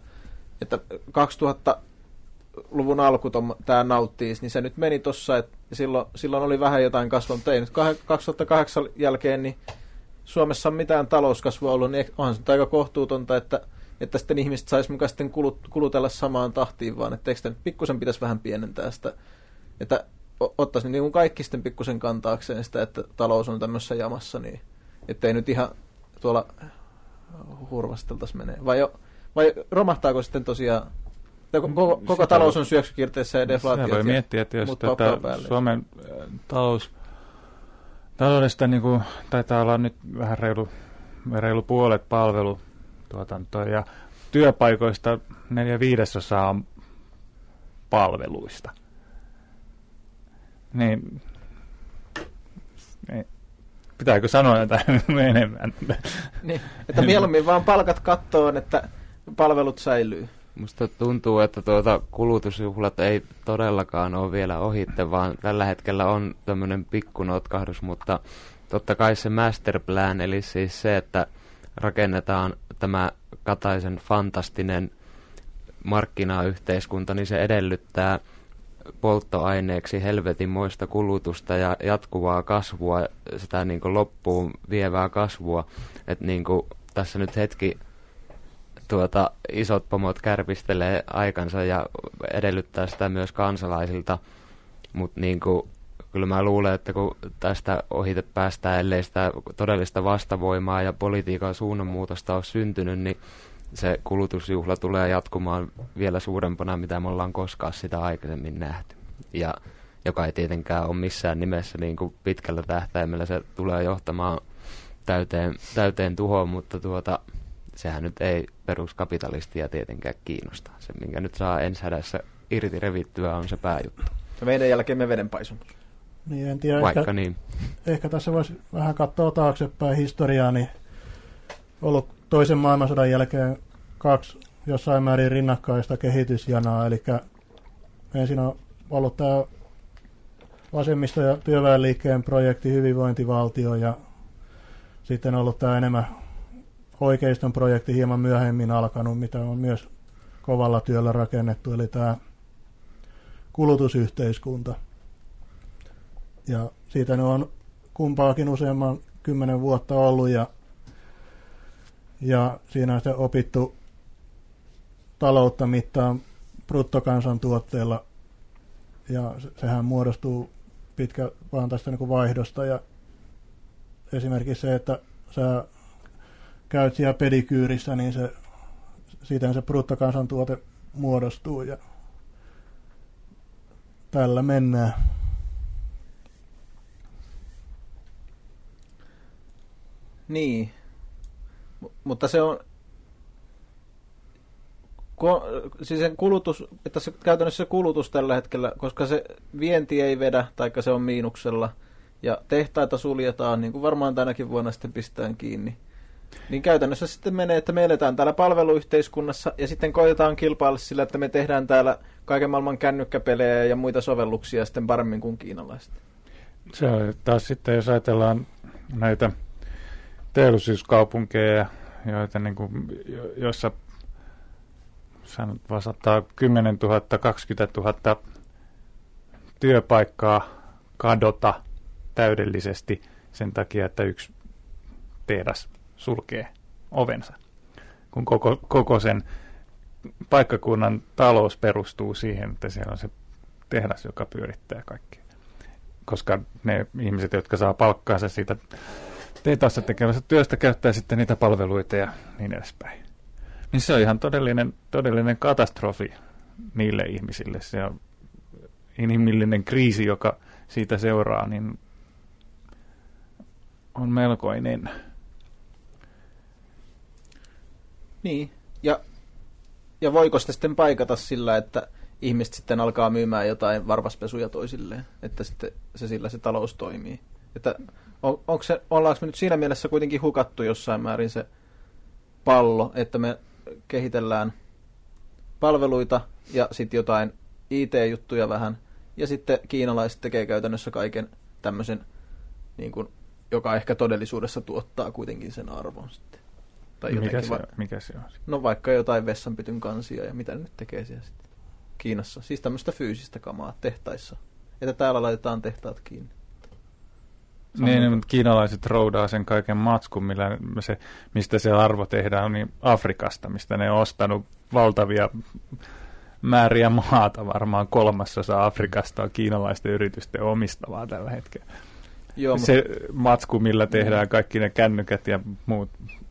2000-luvun alku tämä nauttii, niin se nyt meni tuossa, että silloin oli vähän jotain kasvua, mutta ei nyt 2008 jälkeen, niin Suomessa on mitään talouskasvua ollut, niin onhan se aika kohtuutonta, että sitten ihmiset saisi mukaan sitten kulutella samaan tahtiin, vaan että eikö sitä nyt pikkusen pitäisi vähän pienentää sitä, että ottaisi niin kuin kaikki sitten pikkusen kantaakseen sitä, että talous on tämmöisessä jamassa, niin ettei nyt ihan tuolla hurvasteltaisi menee. Vai romahtaako sitten tosiaan, koko talous on syöksykierteessä ja deflaatiot? Voi miettiä, että jos Suomen taloudesta niin kuin, taitaa olla nyt vähän reilu puolet palvelutuotantoa ja työpaikoista 4/5 on palveluista. Niin, pitääkö sanoa jotain enemmän? Niin, että mieluummin vaan palkat kattoon, että palvelut säilyy. Musta tuntuu, että kulutusjuhlat ei todellakaan ole vielä ohitte, vaan tällä hetkellä on tämmöinen pikkunotkahdus, mutta totta kai se masterplan, eli siis se, että rakennetaan tämä Kataisen fantastinen markkinayhteiskunta, niin se edellyttää polttoaineeksi helvetinmoista kulutusta ja jatkuvaa kasvua, sitä niin kuin loppuun vievää kasvua, että niin kuin tässä nyt hetki isot pomot kärpistelee aikansa ja edellyttää sitä myös kansalaisilta, mutta niin kuin, kyllä mä luulen, että kun tästä ohite päästään, ellei sitä todellista vastavoimaa ja politiikan suunnanmuutosta ole syntynyt, niin se kulutusjuhla tulee jatkumaan vielä suurempana, mitä me ollaan koskaan sitä aikaisemmin nähty. Ja joka ei tietenkään ole missään nimessä niin kuin pitkällä tähtäimellä, se tulee johtamaan täyteen tuhoon, mutta sehän nyt ei peruskapitalistia tietenkään kiinnosta. Se, minkä nyt saa enshädässä irti revittyä, on se pääjuttu. Ja meidän jälkeen me vedenpaisumus. Niin, en tiedä. Vaikka niin. Ehkä tässä voisi vähän katsoa taaksepäin historiaa, niin ollut toisen maailmansodan jälkeen 2 jossain määrin rinnakkaista kehitysjanaa. Eli ensin on ollut tämä vasemmisto- ja työväenliikkeen projekti hyvinvointivaltio, ja sitten on ollut tämä enemmän oikeiston projekti hieman myöhemmin alkanut, mitä on myös kovalla työllä rakennettu, eli tämä kulutusyhteiskunta. Ja siitä ne on kumpaakin useamman 10 vuotta ollut, ja siinä on sitten opittu taloutta mittaan bruttokansantuotteella, ja sehän muodostuu vaan tästä niin kuin vaihdosta, ja esimerkiksi se, että sä käyt siellä pedikyyrissä, niin siten se bruttokansantuote muodostuu, ja tällä mennään. Niin, mutta se on, siis sen kulutus, että se käytännössä se kulutus tällä hetkellä, koska se vienti ei vedä, taikka se on miinuksella, ja tehtaita suljetaan, niin kuin varmaan tänäkin vuonna sitten pistetään kiinni. Niin käytännössä sitten menee, että me eletään täällä palveluyhteiskunnassa ja sitten koitetaan kilpailla sillä, että me tehdään täällä kaiken maailman kännykkäpelejä ja muita sovelluksia sitten paremmin kuin kiinalaiset. Se on taas sitten, jos ajatellaan näitä teollisuuskaupunkeja, joita niin kuin, joissa vasataan 10 000, 20 000 työpaikkaa kadota täydellisesti sen takia, että yksi tehdas sulkee ovensa, kun koko sen paikkakunnan talous perustuu siihen, että siellä on se tehdas, joka pyörittää kaikkea. Koska ne ihmiset, jotka saa palkkaansa siitä tehtaassa tekemässä työstä, käyttää sitten niitä palveluita ja niin edespäin. Niin se on ihan todellinen katastrofi niille ihmisille. Se on inhimillinen kriisi, joka siitä seuraa, niin on melkoinen. Niin, ja voiko sitä sitten paikata sillä, että ihmiset sitten alkaa myymään jotain varvaspesuja toisilleen, että sitten sillä se talous toimii. Että ollaanko me nyt siinä mielessä kuitenkin hukattu jossain määrin se pallo, että me kehitellään palveluita ja sitten jotain IT-juttuja vähän, ja sitten kiinalaiset tekee käytännössä kaiken tämmöisen, niin kuin, joka ehkä todellisuudessa tuottaa kuitenkin sen arvon sitten. Tai mikä se on? No vaikka jotain vessanpytyn kansia ja mitä ne nyt tekee siellä sitten Kiinassa. Siis tämmöistä fyysistä kamaa tehtaissa. Että täällä laitetaan tehtaat kiinni. Niin, mutta kiinalaiset roudaa sen kaiken matskun, mistä se arvo tehdään, niin Afrikasta, mistä ne on ostanut valtavia määriä maata. Varmaan 3/3 Afrikasta on kiinalaisten yritysten omistavaa tällä hetkellä. Joo, se matsku, millä tehdään kaikki ne kännykät ja muut,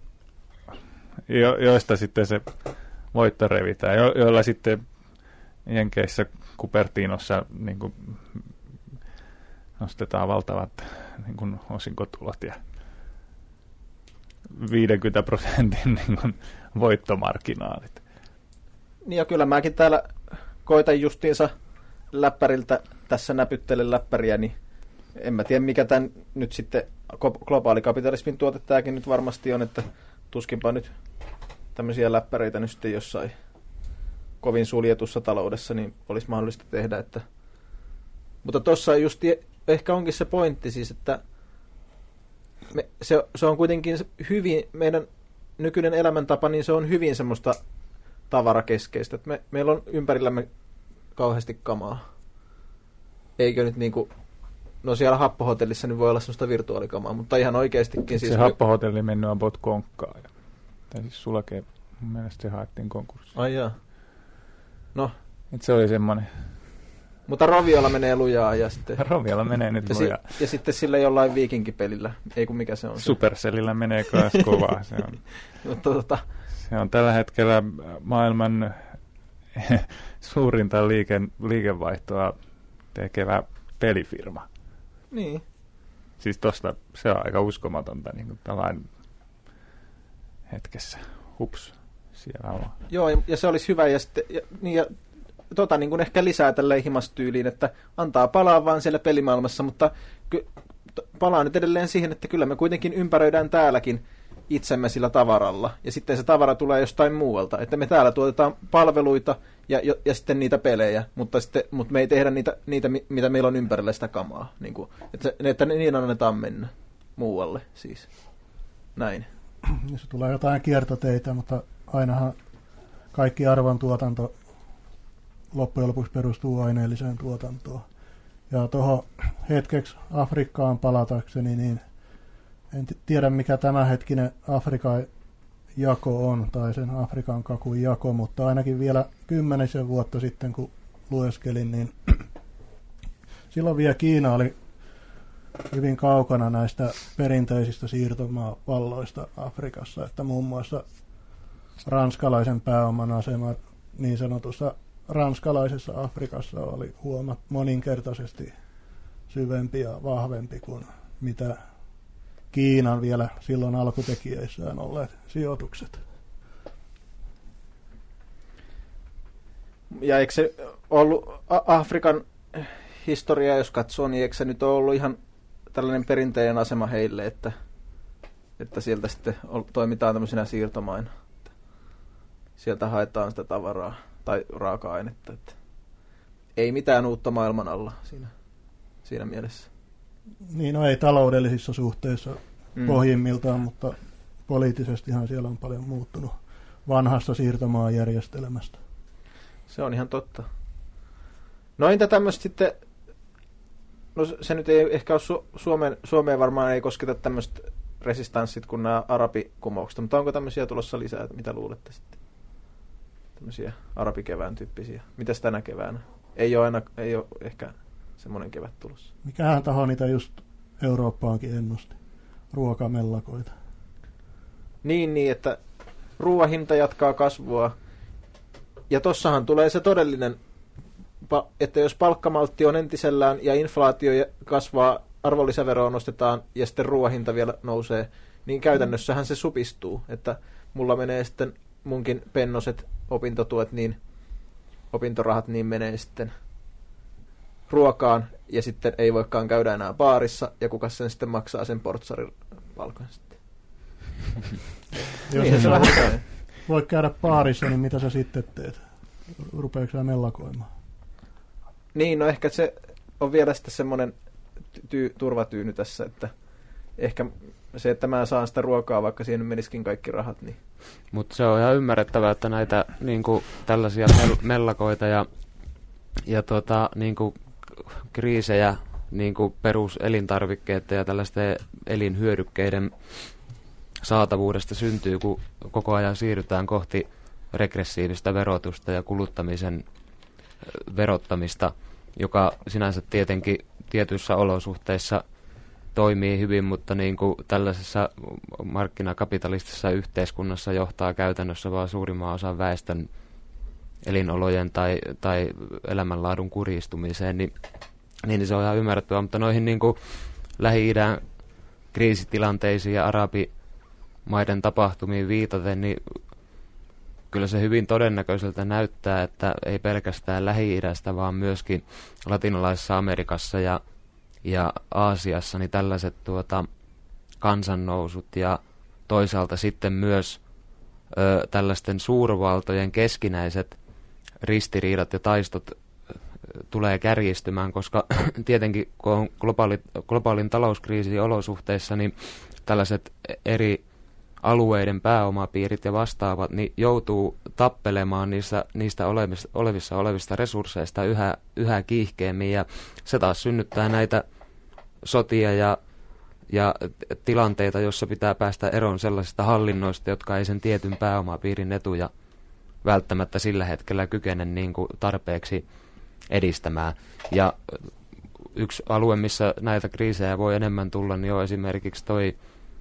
joista sitten se voitto revitään, joilla sitten Jenkeissä Cupertinossa niin kuin nostetaan valtavat niin kuin osinkotulot ja 50% niin kuin voittomarginaalit. Niin ja kyllä mäkin täällä koitan justiinsa läppäriltä, tässä näpyttelen läppäriä, niin en mä tiedä mikä tämän nyt sitten globaalikapitalismin tuote tämäkin nyt varmasti on, että tuskinpa nyt tämmöisiä läppäreitä nyt sitten jossain kovin suljetussa taloudessa niin olisi mahdollista tehdä. Mutta tuossa just ehkä onkin se pointti siis, että se on kuitenkin hyvin, meidän nykyinen elämäntapa, niin se on hyvin semmoista tavarakeskeistä. Että meillä on ympärillämme kauheasti kamaa. Eikö nyt niinku, no siellä happohotellissa niin voi olla semmoista virtuaalikamaa, mutta ihan oikeastikin siis... Se happohotelli mennyt about konkkaan. Tai siis sulkee, mun mielestä se haettiin konkurssiin. Ai jaa. No. Et se oli semmoinen... Mutta Roviolla menee lujaa ja sitten... Roviolla menee nyt lujaa. Ja sitten sillä jollain viikinkipelillä, ei kun mikä se on. Supercellillä menee myös kovaa. Se on, se on tällä hetkellä maailman suurinta liikevaihtoa tekevä pelifirma. Niin. Siis tosta se on aika uskomatonta, niin kuin tällainen hetkessä. Hups, siellä on. Joo, ja se olisi hyvä, ja sitten... niin kuin ehkä lisää tälleen himastyyliin, että antaa palaa vaan siellä pelimaailmassa, mutta palaa nyt edelleen siihen, että kyllä me kuitenkin ympäröidään täälläkin itsemme sillä tavaralla, ja sitten se tavara tulee jostain muualta, että me täällä tuotetaan palveluita ja sitten niitä pelejä, mutta me ei tehdä niitä, mitä meillä on ympärillä sitä kamaa, niin kuin, että niin annetaan mennä muualle siis. Näin. Se tulee jotain kiertoteitä, mutta ainahan kaikki arvontuotanto loppujen lopuksi perustuu aineelliseen tuotantoon. Ja tuohon hetkeksi Afrikkaan palatakseni, niin en tiedä mikä tämänhetkinen Afrikan jako on, tai sen Afrikan kakun jako, mutta ainakin vielä 10 vuotta sitten, kun lueskelin, niin silloin vielä Kiina oli hyvin kaukana näistä perinteisistä siirtomaavalloista Afrikassa, että muun muassa ranskalaisen pääoman asema niin sanotussa ranskalaisessa Afrikassa oli moninkertaisesti syvempi ja vahvempi kuin mitä Kiinan vielä silloin alkutekijöissään olleet sijoitukset. Ja eikö se ollut Afrikan historiaa, jos katsoo, niin eikö se nyt ole ollut ihan tällainen perinteinen asema heille, että sieltä sitten toimitaan tämmöisenä siirtomaina. Sieltä haetaan sitä tavaraa tai raaka-ainetta. Että ei mitään uutta maailman alla siinä mielessä. Niin, no ei taloudellisissa suhteissa pohjimmiltaan, mutta poliittisestihan siellä on paljon muuttunut vanhasta siirtomaajärjestelmästä. Se on ihan totta. No entä tämmöistä sitten, no se nyt ei ehkä ole Suomeen varmaan ei kosketa tämmöistä resistanssit kuin nämä arabikumoukset, mutta onko tämmöisiä tulossa lisää, mitä luulette sitten? Tämmöisiä arabikevään tyyppisiä. Mitäs tänä keväänä? Ei ole ehkä semmoinen kevät tulossa. Mikähän taho niitä just Eurooppaankin ennusti? Ruokamellakoita. Niin, että ruoahinta jatkaa kasvua. Ja tossahan tulee se todellinen, että jos palkkamaltti on entisellään ja inflaatio kasvaa, arvonlisäveroa nostetaan ja sitten ruoahinta vielä nousee, niin käytännössähän se supistuu. Että mulla menee sitten munkin pennoset opintotuet, niin opintorahat niin menee sitten ruokaan ja sitten ei voikaan käydä enää baarissa ja kuka sen sitten maksaa sen portsarin palkan sitten. Jos se vähän voi käydä baarissa, niin mitä sä sitten teet? Rupeeko sä mellakoimaan? Niin, no ehkä se on vielä sitten semmoinen turvatyyny tässä, että ehkä se, että mä saan sitä ruokaa, vaikka siihen menisikin kaikki rahat. Niin. Mutta se on ihan ymmärrettävää, että näitä niinku, tällaisia mellakoita ja niinku, kriisejä, niinku peruselintarvikkeiden ja tällaisten elinhyödykkeiden saatavuudesta syntyy, kun koko ajan siirrytään kohti regressiivistä verotusta ja kuluttamisen verottamista, joka sinänsä tietenkin tietyissä olosuhteissa toimii hyvin, mutta niin kuin tällaisessa markkinakapitalistisessa yhteiskunnassa johtaa käytännössä vain suurimman osan väestön elinolojen tai elämänlaadun kurjistumiseen, niin se on ihan ymmärrettävää, mutta noihin niin kuin Lähi-idän kriisitilanteisiin ja arabimaiden tapahtumiin viitaten, niin kyllä se hyvin todennäköiseltä näyttää, että ei pelkästään Lähi-idästä, vaan myöskin latinalaisessa Amerikassa ja Aasiassa, niin tällaiset kansannousut ja toisaalta sitten myös tällaisten suurvaltojen keskinäiset ristiriidat ja taistot tulee kärjistymään, koska tietenkin kun on globaalin talouskriisin olosuhteissa, niin tällaiset eri alueiden pääomapiirit ja vastaavat niin joutuu tappelemaan niistä olevista resursseista yhä kiihkeämmin, ja se taas synnyttää näitä sotia ja tilanteita, jossa pitää päästä eroon sellaisista hallinnoista, jotka ei sen tietyn pääomapiirin etuja välttämättä sillä hetkellä kykene niin kuin tarpeeksi edistämään. Ja yksi alue, missä näitä kriisejä voi enemmän tulla, niin on esimerkiksi toi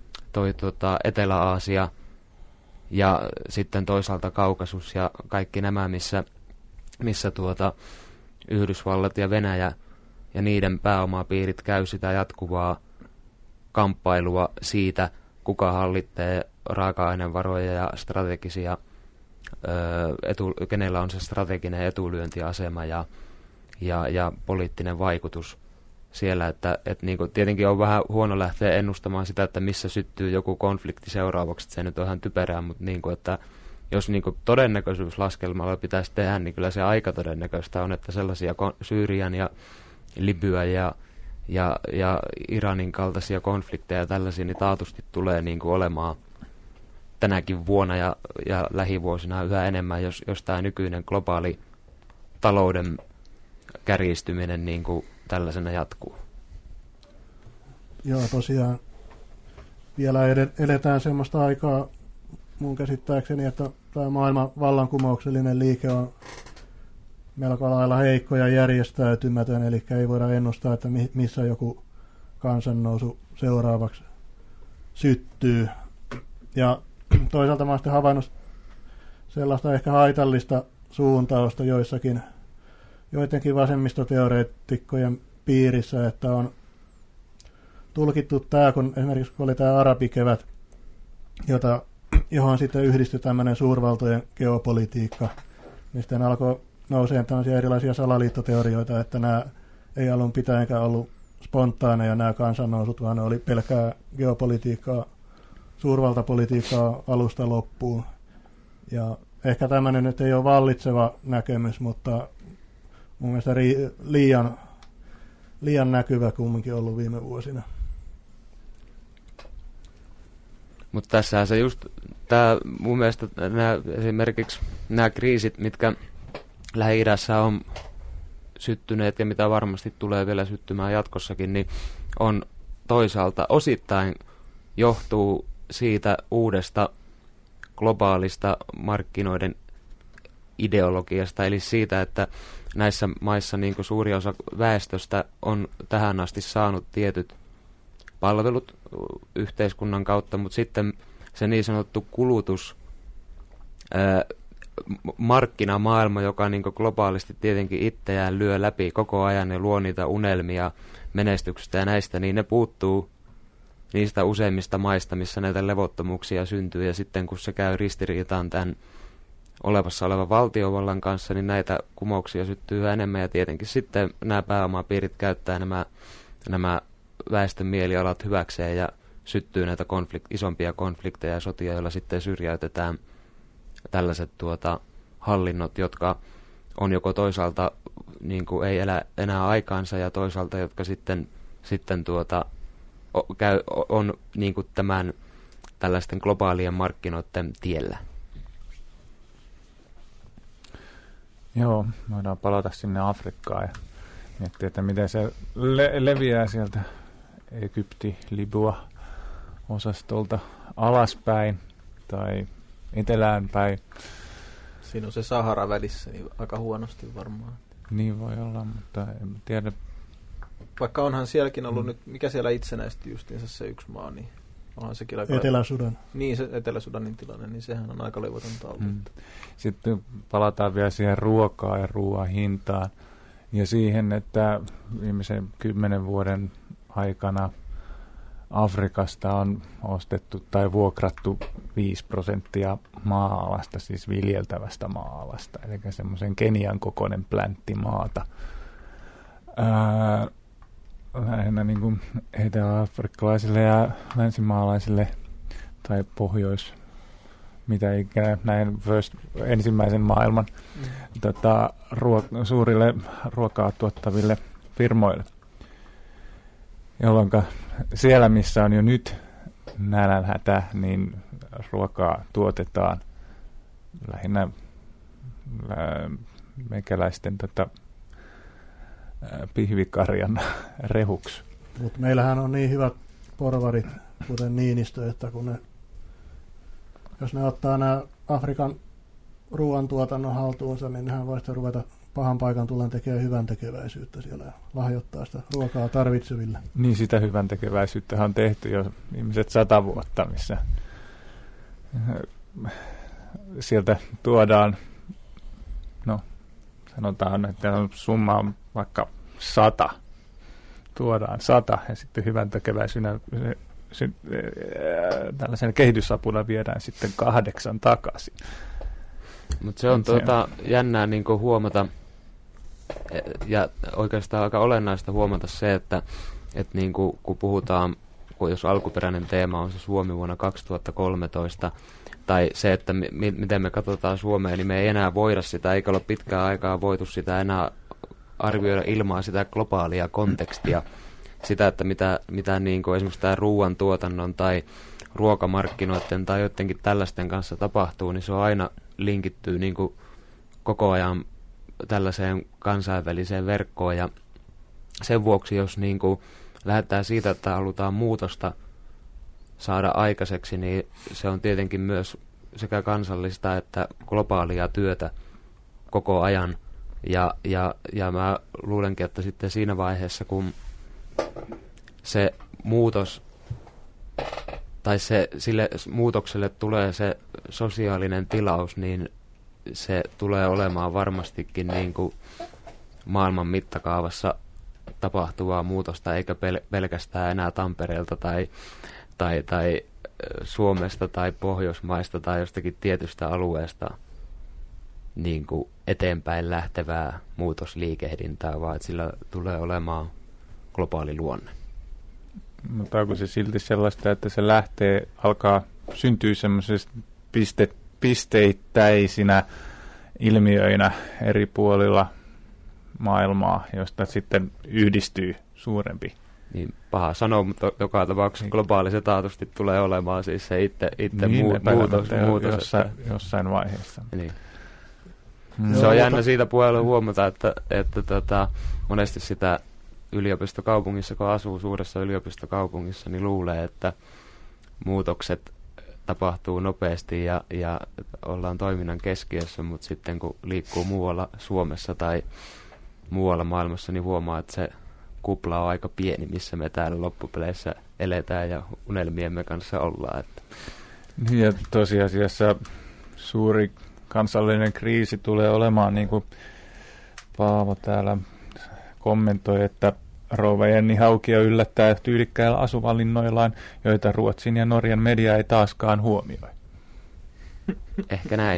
Etelä-Aasia ja sitten toisaalta Kaukasus ja kaikki nämä, missä Yhdysvallat ja Venäjä ja niiden pääomapiirit käy sitä jatkuvaa kamppailua siitä, kuka hallitsee raaka-ainevaroja ja strategisia, kenellä on se strateginen etulyöntiasema ja poliittinen vaikutus siellä, että niin kuin tietenkin on vähän huono lähteä ennustamaan sitä, että missä syttyy joku konflikti seuraavaksi, että se nyt on ihan typerää, mutta niin kuin, että jos niin kuin todennäköisyyslaskelmalla pitäisi tehdä, niin kyllä se aika todennäköistä on, että sellaisia Syyrian ja Libyan ja Iranin kaltaisia konflikteja ja tällaisia, niin taatusti tulee niin kuin olemaan tänäkin vuonna ja lähivuosina yhä enemmän, jos tämä nykyinen globaali talouden kärjistyminen niin kuin tällaisena jatkuu. Joo, tosiaan vielä eletään semmoista aikaa mun käsittääkseni, että tämä maailman vallankumouksellinen liike on melko lailla heikko ja järjestäytymätön, eli ei voida ennustaa, että missä joku kansannousu seuraavaksi syttyy. Ja toisaalta mä oon sitten havainnut sellaista ehkä haitallista suuntausta joidenkin vasemmistoteoreetikkojen piirissä, että on tulkittu tämä, kun esimerkiksi kun oli tämä arabikevät, johon sitten yhdistyi tämmöinen suurvaltojen geopolitiikka, niin sitten alkoi nouseen tämmöisiä erilaisia salaliittoteorioita, että nämä ei alun pitäenkään ollut spontaaneja nämä kansannousut, vaan ne oli pelkkää geopolitiikkaa, suurvaltapolitiikkaa alusta loppuun. Ja ehkä tämmöinen nyt ei ole vallitseva näkemys, mutta mun mielestä liian näkyvä kumminkin ollut viime vuosina. Mutta tässähän se just, mun mielestä esimerkiksi nämä kriisit, mitkä Lähi-idässä on syttyneet ja mitä varmasti tulee vielä syttymään jatkossakin, niin on toisaalta osittain johtuu siitä uudesta globaalista markkinoiden ideologiasta, eli siitä, että näissä maissa niin kuin suuri osa väestöstä on tähän asti saanut tietyt palvelut yhteiskunnan kautta, mutta sitten se niin sanottu kulutus, markkinamaailma, joka niin kuin globaalisti tietenkin itseään lyö läpi koko ajan ja luo niitä unelmia menestyksestä ja näistä, niin ne puuttuu niistä useimmista maista, missä näitä levottomuuksia syntyy, ja sitten kun se käy ristiriitaan tämän olevassa olevan valtiovallan kanssa, niin näitä kumouksia syttyy yhä enemmän, ja tietenkin sitten nämä pääomapiirit käyttää nämä väestön mielialat hyväkseen, ja syttyy näitä isompia konflikteja ja sotia, joilla sitten syrjäytetään tällaiset hallinnot, jotka on joko toisaalta niin kuin ei elä enää aikaansa, ja toisaalta jotka sitten on niin kuin tämän tällaisten globaalien markkinoiden tiellä. Joo, voidaan palata sinne Afrikkaan ja miettiä, että miten se leviää sieltä Egypti-Libya-osastolta alaspäin tai etelään päin. Siinä on se Sahara välissä, niin aika huonosti varmaan. Niin voi olla, mutta en tiedä. Vaikka onhan sielläkin ollut nyt, mikä siellä itsenäisesti justiinsa se yksi maa, niin onhan sekin aika... Etelä-Sudan. Niin, se Etelä-Sudanin tilanne, niin sehän on aika levotonta ollut. Sitten palataan vielä siihen ruokaan ja ruoan hintaan ja siihen, että viimeisen 10 vuoden aikana Afrikasta on ostettu tai vuokrattu 5% maa-alasta, siis viljeltävästä maa-alasta, eli semmoisen Kenian kokoinen pläntti maata. Lähinnä niin kuin etelä-afrikkalaisille ja länsimaalaisille tai mitä ikään näin ensimmäisen maailman suurille ruokaa tuottaville firmoille. Jolloin siellä, missä on jo nyt nälänhätä, niin ruokaa tuotetaan lähinnä meikäläisten pihvikarjan rehuksi. Mutta meillähän on niin hyvät porvarit, kuten Niinistö, että jos ne ottaa nämä Afrikan ruoantuotannon haltuunsa, niin nehän voisi ruveta pahan paikan tullen tekemään hyvän tekeväisyyttä siellä ja lahjoittaa sitä ruokaa tarvitseville. Niin, sitä hyvän tekeväisyyttä on tehty jo viimeiset 100 vuotta, missä sieltä tuodaan, no sanotaan, että summa on vaikka 100. Tuodaan 100 ja sitten hyvän tekeväisyyden tällaisen kehitysapuna viedään sitten 8 takaisin. Mutta se on jännää niinku huomata, ja oikeastaan aika olennaista huomata se, että niinku, kun puhutaan, jos alkuperäinen teema on se Suomi vuonna 2013, tai se, että miten me katsotaan Suomea, niin me ei enää voida sitä, eikä olla pitkään aikaa voitu sitä enää arvioida ilman sitä globaalia kontekstia, sitä, että mitä niin kuin esimerkiksi tämä ruoantuotannon tai ruokamarkkinoiden tai jotenkin tällaisten kanssa tapahtuu, niin se on aina linkittyy niin kuin koko ajan tällaiseen kansainväliseen verkkoon, ja sen vuoksi, jos niin kuin lähdetään siitä, että halutaan muutosta saada aikaiseksi, niin se on tietenkin myös sekä kansallista että globaalia työtä koko ajan. Ja mä luulenkin, että sitten siinä vaiheessa, kun se muutos, tai sille muutokselle tulee se sosiaalinen tilaus, niin se tulee olemaan varmastikin niin kuin maailman mittakaavassa tapahtuvaa muutosta, eikä pelkästään enää Tampereelta tai Suomesta tai Pohjoismaista tai jostakin tietystä alueesta niin kuin eteenpäin lähtevää muutosliikehdintää, vaan että sillä tulee olemaan globaali luonne. Mutta onko se silti sellaista, että se alkaa syntyä semmoisesta pisteittäisinä ilmiöinä eri puolilla maailmaa, josta sitten yhdistyy suurempi? Niin, paha sanoa, mutta joka tapauksessa globaali se taatusti tulee olemaan siis se itse niin, muutos. Jossain vaiheessa. Niin. Se on jännä siitä puolella huomata, että monesti sitä yliopistokaupungissa, kun asuu suuressa yliopistokaupungissa, niin luulee, että muutokset tapahtuu nopeasti ja ollaan toiminnan keskiössä, mutta sitten kun liikkuu muualla Suomessa tai muualla maailmassa, niin huomaa, että se kupla on aika pieni, missä me täällä loppupeleissä eletään ja unelmiemme kanssa ollaan. Että. Ja tosiasiassa suuri kansallinen kriisi tulee olemaan, niin kuin Paavo täällä kommentoi, että rouva Jenni Haukio yllättää tyylikkäillä asuvalinnoillaan, joita Ruotsin ja Norjan media ei taaskaan huomioi. Ehkä näin.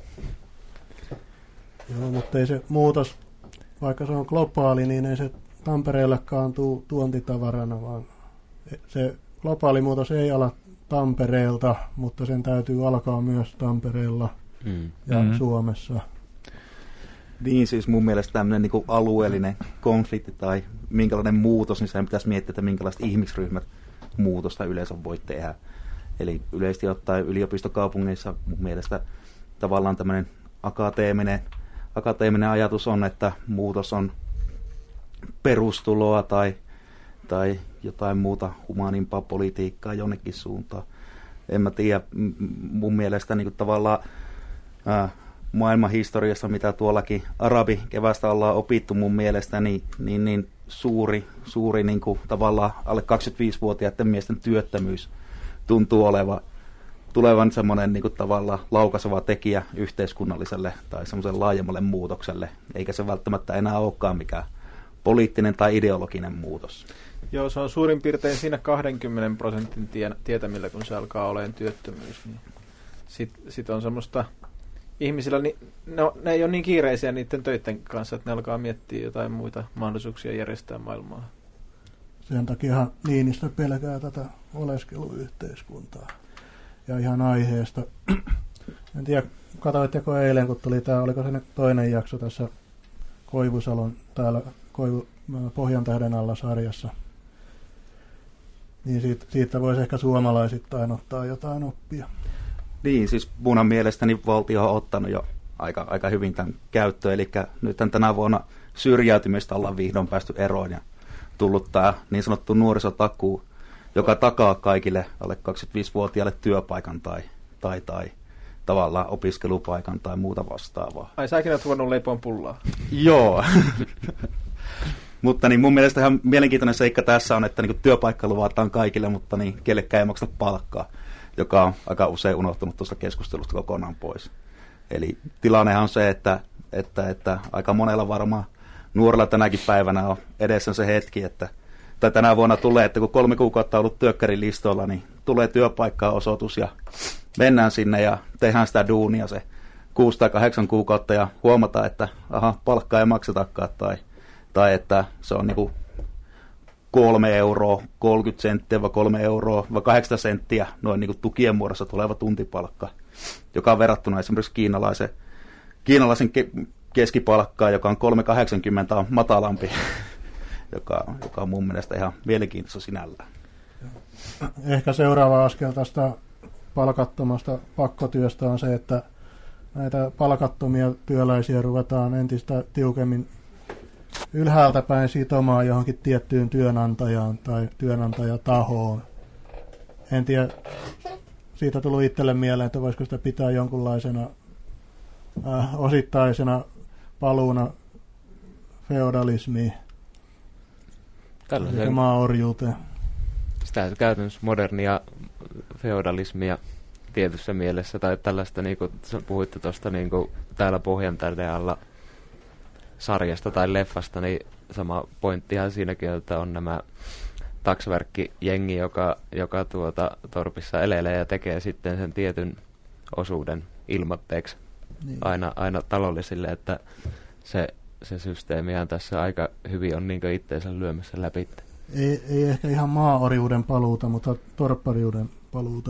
Joo, mutta ei se muutos, vaikka se on globaali, niin ei se Tampereellekaan tule tuontitavarana, vaan se globaali muutos ei ala Tampereelta, mutta sen täytyy alkaa myös Tampereella ja Suomessa. Niin, siis mun mielestä tämmöinen niin kuin alueellinen konflikti tai minkälainen muutos, niin sen pitäisi miettiä, että minkälaiset ihmisryhmät muutosta yleensä voi tehdä. Eli yleisesti ottaen yliopistokaupungeissa mun mielestä tavallaan tämmöinen akateeminen ajatus on, että muutos on perustuloa tai jotain muuta humanimpaa politiikkaa jonnekin suuntaan. En mä tiedä, mun mielestä niin kuin tavallaan maailman historiassa, mitä tuollakin arabikevästä ollaan opittu mun mielestä, niin suuri niin kuin tavallaan alle 25-vuotiaiden miesten työttömyys tuntuu tulevan semmoinen niin kuin tavallaan laukaiseva tekijä yhteiskunnalliselle tai semmoiselle laajemmalle muutokselle, eikä se välttämättä enää olekaan mikään poliittinen tai ideologinen muutos. Joo, se on suurin piirtein siinä 20% tietämillä, kun se alkaa olemaan työttömyys. Niin sit on semmoista ihmisillä, ne ei ole niin kiireisiä niiden töiden kanssa, että ne alkaa miettiä jotain muita mahdollisuuksia järjestää maailmaa. Sen takia Niinistö pelkää tätä oleskeluyhteiskuntaa. Ja ihan aiheesta. En tiedä, katsoitteko eilen, kun tuli tämä, oliko se nyt toinen jakso tässä Koivusalon täällä Pohjantähden alla -sarjassa. Niin siitä voisi ehkä suomalaisittain ottaa jotain oppia. Niin, siis mun mielestäni valtio on ottanut jo aika hyvin tämän käyttöön. Eli nyt tänä vuonna syrjäytymistä ollaan vihdoin päästy eroon ja tullut tämä niin sanottu nuorisotakuu, joka takaa kaikille alle 25-vuotiaille työpaikan tai tavallaan opiskelupaikan tai muuta vastaavaa. Ai säkin olet voinut leipoa pullaa. Joo. Mutta niin mun mielestä ihan mielenkiintoinen seikka tässä on, että niin työpaikka luvataan kaikille, mutta niin kellekään ei makseta palkkaa, joka on aika usein unohtunut tuosta keskustelusta kokonaan pois. Eli tilannehan on se, että aika monella varmaan nuorella tänäkin päivänä on edessä se hetki, tai tänä vuonna tulee, että kun 3 kuukautta on ollut työkkärin listoilla, niin tulee työpaikka-osoitus ja mennään sinne ja tehdään sitä duunia se 6 tai 8 kuukautta ja huomataan, että palkkaa ei maksetakaan tai että se on niinku 3 euroa, 30 senttiä vai 3 euroa vai 8 senttiä noin niinku tukien muodossa tuleva tuntipalkka, joka on verrattuna esimerkiksi kiinalaisen keskipalkkaa, joka on 3,80 on matalampi, joka on mun mielestä ihan mielenkiintoista sinällään. Ehkä seuraava askel tästä palkattomasta pakkotyöstä on se, että näitä palkattomia työläisiä ruvetaan entistä tiukemmin ylhäältä päin sitomaan johonkin tiettyyn työnantajaan tai työnantajatahoon. En tiedä, siitä tullut itselle mieleen, että voisiko sitä pitää jonkunlaisena osittaisena paluuna feodalismiin, eli maaorjuuteen. Sitä käytännössä modernia feodalismia tietyssä mielessä, tai tällaista, niin kuin puhuitte tuosta niin kuin täällä Pohjantähden alla -sarjasta tai leffasta, niin sama pointtihan siinäkin, että on nämä taksverkkijengi, joka torpissa elelee ja tekee sitten sen tietyn osuuden ilmoitteeksi niin. aina taloudellisille, että se systeemihän tässä aika hyvin on niin itteensä lyömässä läpi. Ei ehkä ihan maaorjuuden paluuta, mutta torppariuden paluuta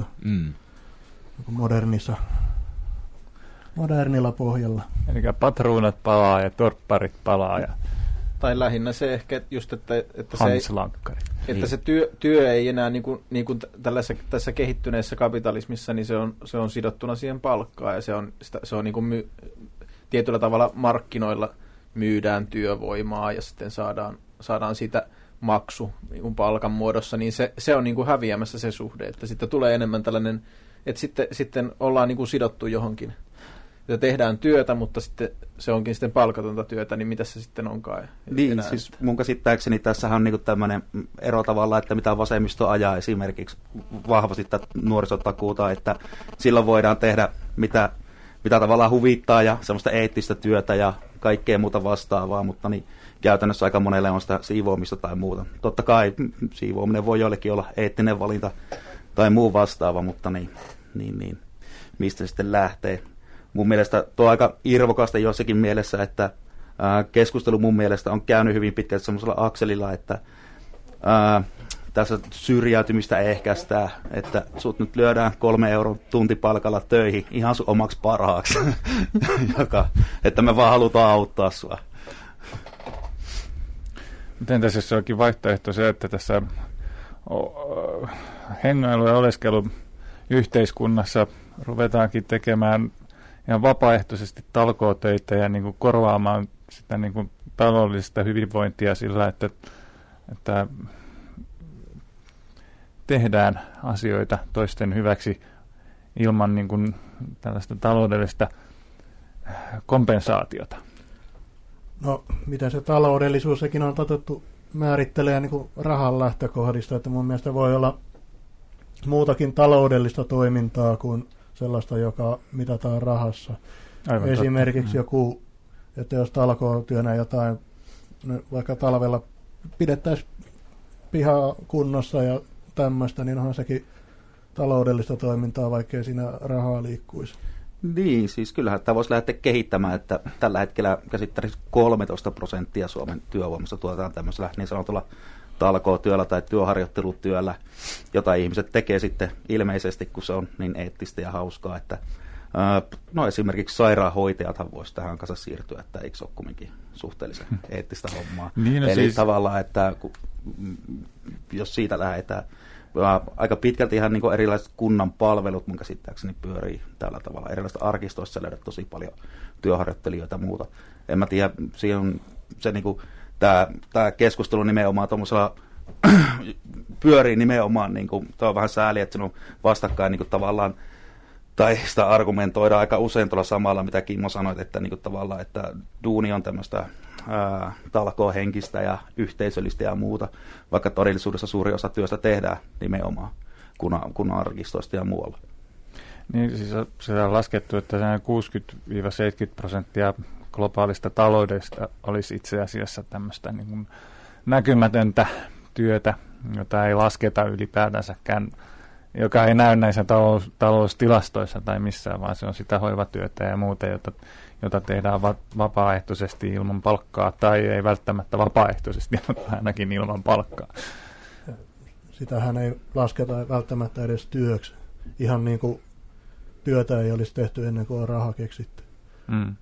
modernilla pohjalla. Eli patruunat palaa ja torpparit palaa. Tai lähinnä se ehkä just, että se työ ei enää niin kuin tässä kehittyneessä kapitalismissa, niin se on sidottuna siihen palkkaan ja se on niin kuin tietyllä tavalla markkinoilla myydään työvoimaa ja sitten saadaan siitä maksu niin kuin palkan muodossa, niin se on niin kuin häviämässä se suhde, että sitten tulee enemmän tällainen, että sitten ollaan niin kuin sidottu johonkin. Ja tehdään työtä, mutta sitten se onkin sitten palkatonta työtä, niin mitä se sitten onkaan? Niin, siis mun käsittääkseni tässähän on niinku tämmöinen ero tavallaan, että mitä vasemmisto ajaa esimerkiksi vahvasti tätä nuorisotakuuta, että silloin voidaan tehdä mitä tavallaan huvittaa ja semmoista eettistä työtä ja kaikkea muuta vastaavaa, mutta niin käytännössä aika monelle on sitä siivoamista tai muuta. Totta kai siivoaminen voi joillekin olla eettinen valinta tai muu vastaava, mutta niin mistä sitten lähtee? Mun mielestä tuo on aika irvokasta jossakin mielessä, että keskustelu mun mielestä on käynyt hyvin pitkälti semmoisella akselilla, että tässä syrjäytymistä ehkäistää, että sut nyt lyödään 3 euron tuntipalkalla töihin ihan sun omaksi parhaaksi, että me vaan halutaan auttaa sua. Miten tässä jos onkin vaihtoehto se, että tässä hengailu- ja oleskelu yhteiskunnassa ruvetaankin tekemään ihan vapaaehtoisesti talkootöitä ja niin kuin korvaamaan sitä niin kuin taloudellista hyvinvointia sillä, että tehdään asioita toisten hyväksi ilman niin kuin tällaista taloudellista kompensaatiota. No, miten se taloudellisuus, sekin on otettu määrittelee niin kuin rahan lähtökohdista, että mun mielestä voi olla muutakin taloudellista toimintaa kuin sellaista, joka mitataan rahassa. Aivan esimerkiksi joku, että jos talkootyönä jotain, vaikka talvella pidettäisiin pihaa kunnossa ja tämmöistä, niin onhan sekin taloudellista toimintaa, vaikkei siinä rahaa liikkuisi. Niin, siis kyllähän tämä voisi lähteä kehittämään, että tällä hetkellä käsittääkseni 13% Suomen työvoimasta tuotetaan tämmöisellä niin sanotulla talkootyöllä tai työharjoittelutyöllä, jota ihmiset tekee sitten ilmeisesti, kun se on niin eettistä ja hauskaa, että No esimerkiksi sairaanhoitajathan voisi tähän kanssa siirtyä, että eikö se ole kumminkin suhteellisen eettistä hommaa. Niin, no eli siis tavallaan, että jos siitä lähdetään, aika pitkälti ihan niin erilaiset kunnan palvelut mun käsittääkseni pyörii tällä tavalla. Erilaisista arkistoissa löydät tosi paljon työharjoittelijoita ja muuta. En mä tiedä, siinä on se niin tämä keskustelu nimenomaan tuollaisella pyörii nimenomaan, niin kuin, tämä on vähän sääli, että siinä on vastakkain niin kuin, tavallaan, tai sitä argumentoidaan aika usein tuolla samalla, mitä Kimmo sanoit, että niin kuin, tavallaan, että duuni on tämmöistä talkoohenkistä ja yhteisöllistä ja muuta, vaikka todellisuudessa suuri osa työstä tehdään nimenomaan kunnan arkistoista ja muualla. Niin, siis se on laskettu, että 60-70% globaalista taloudesta olisi itse asiassa tämmöistä niin kuin näkymätöntä työtä, jota ei lasketa ylipäätänsäkään, joka ei näy näissä taloustilastoissa tai missään, vaan se on sitä hoivatyötä ja muuta, jota tehdään vapaaehtoisesti ilman palkkaa, tai ei välttämättä vapaaehtoisesti, mutta ainakin ilman palkkaa. Sitähän ei lasketa välttämättä edes työksi. Ihan niin kuin työtä ei olisi tehty ennen kuin on raha keksitty. Mm.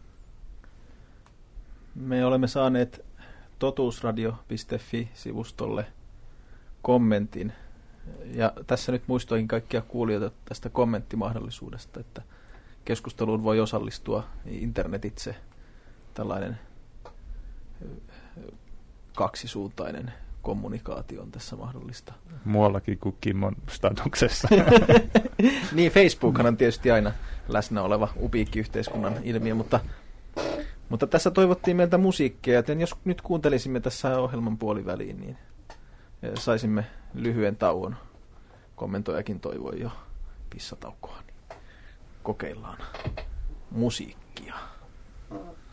Me olemme saaneet totuusradio.fi-sivustolle kommentin. Ja tässä nyt muistoihin kaikkia kuulijoita tästä kommenttimahdollisuudesta, että keskusteluun voi osallistua internetitse, tällainen kaksisuuntainen kommunikaatio on tässä mahdollista. Muuallakin kuin Kimmon statuksessa. Niin, Facebookhan on tietysti aina läsnä oleva upiikkiyhteiskunnan ilmiö, mutta tässä toivottiin meiltä musiikkia, joten jos nyt kuuntelisimme tässä ohjelman puoliväliin, niin saisimme lyhyen tauon. Kommentoijakin toivoi jo pissataukoa, niin kokeillaan musiikkia.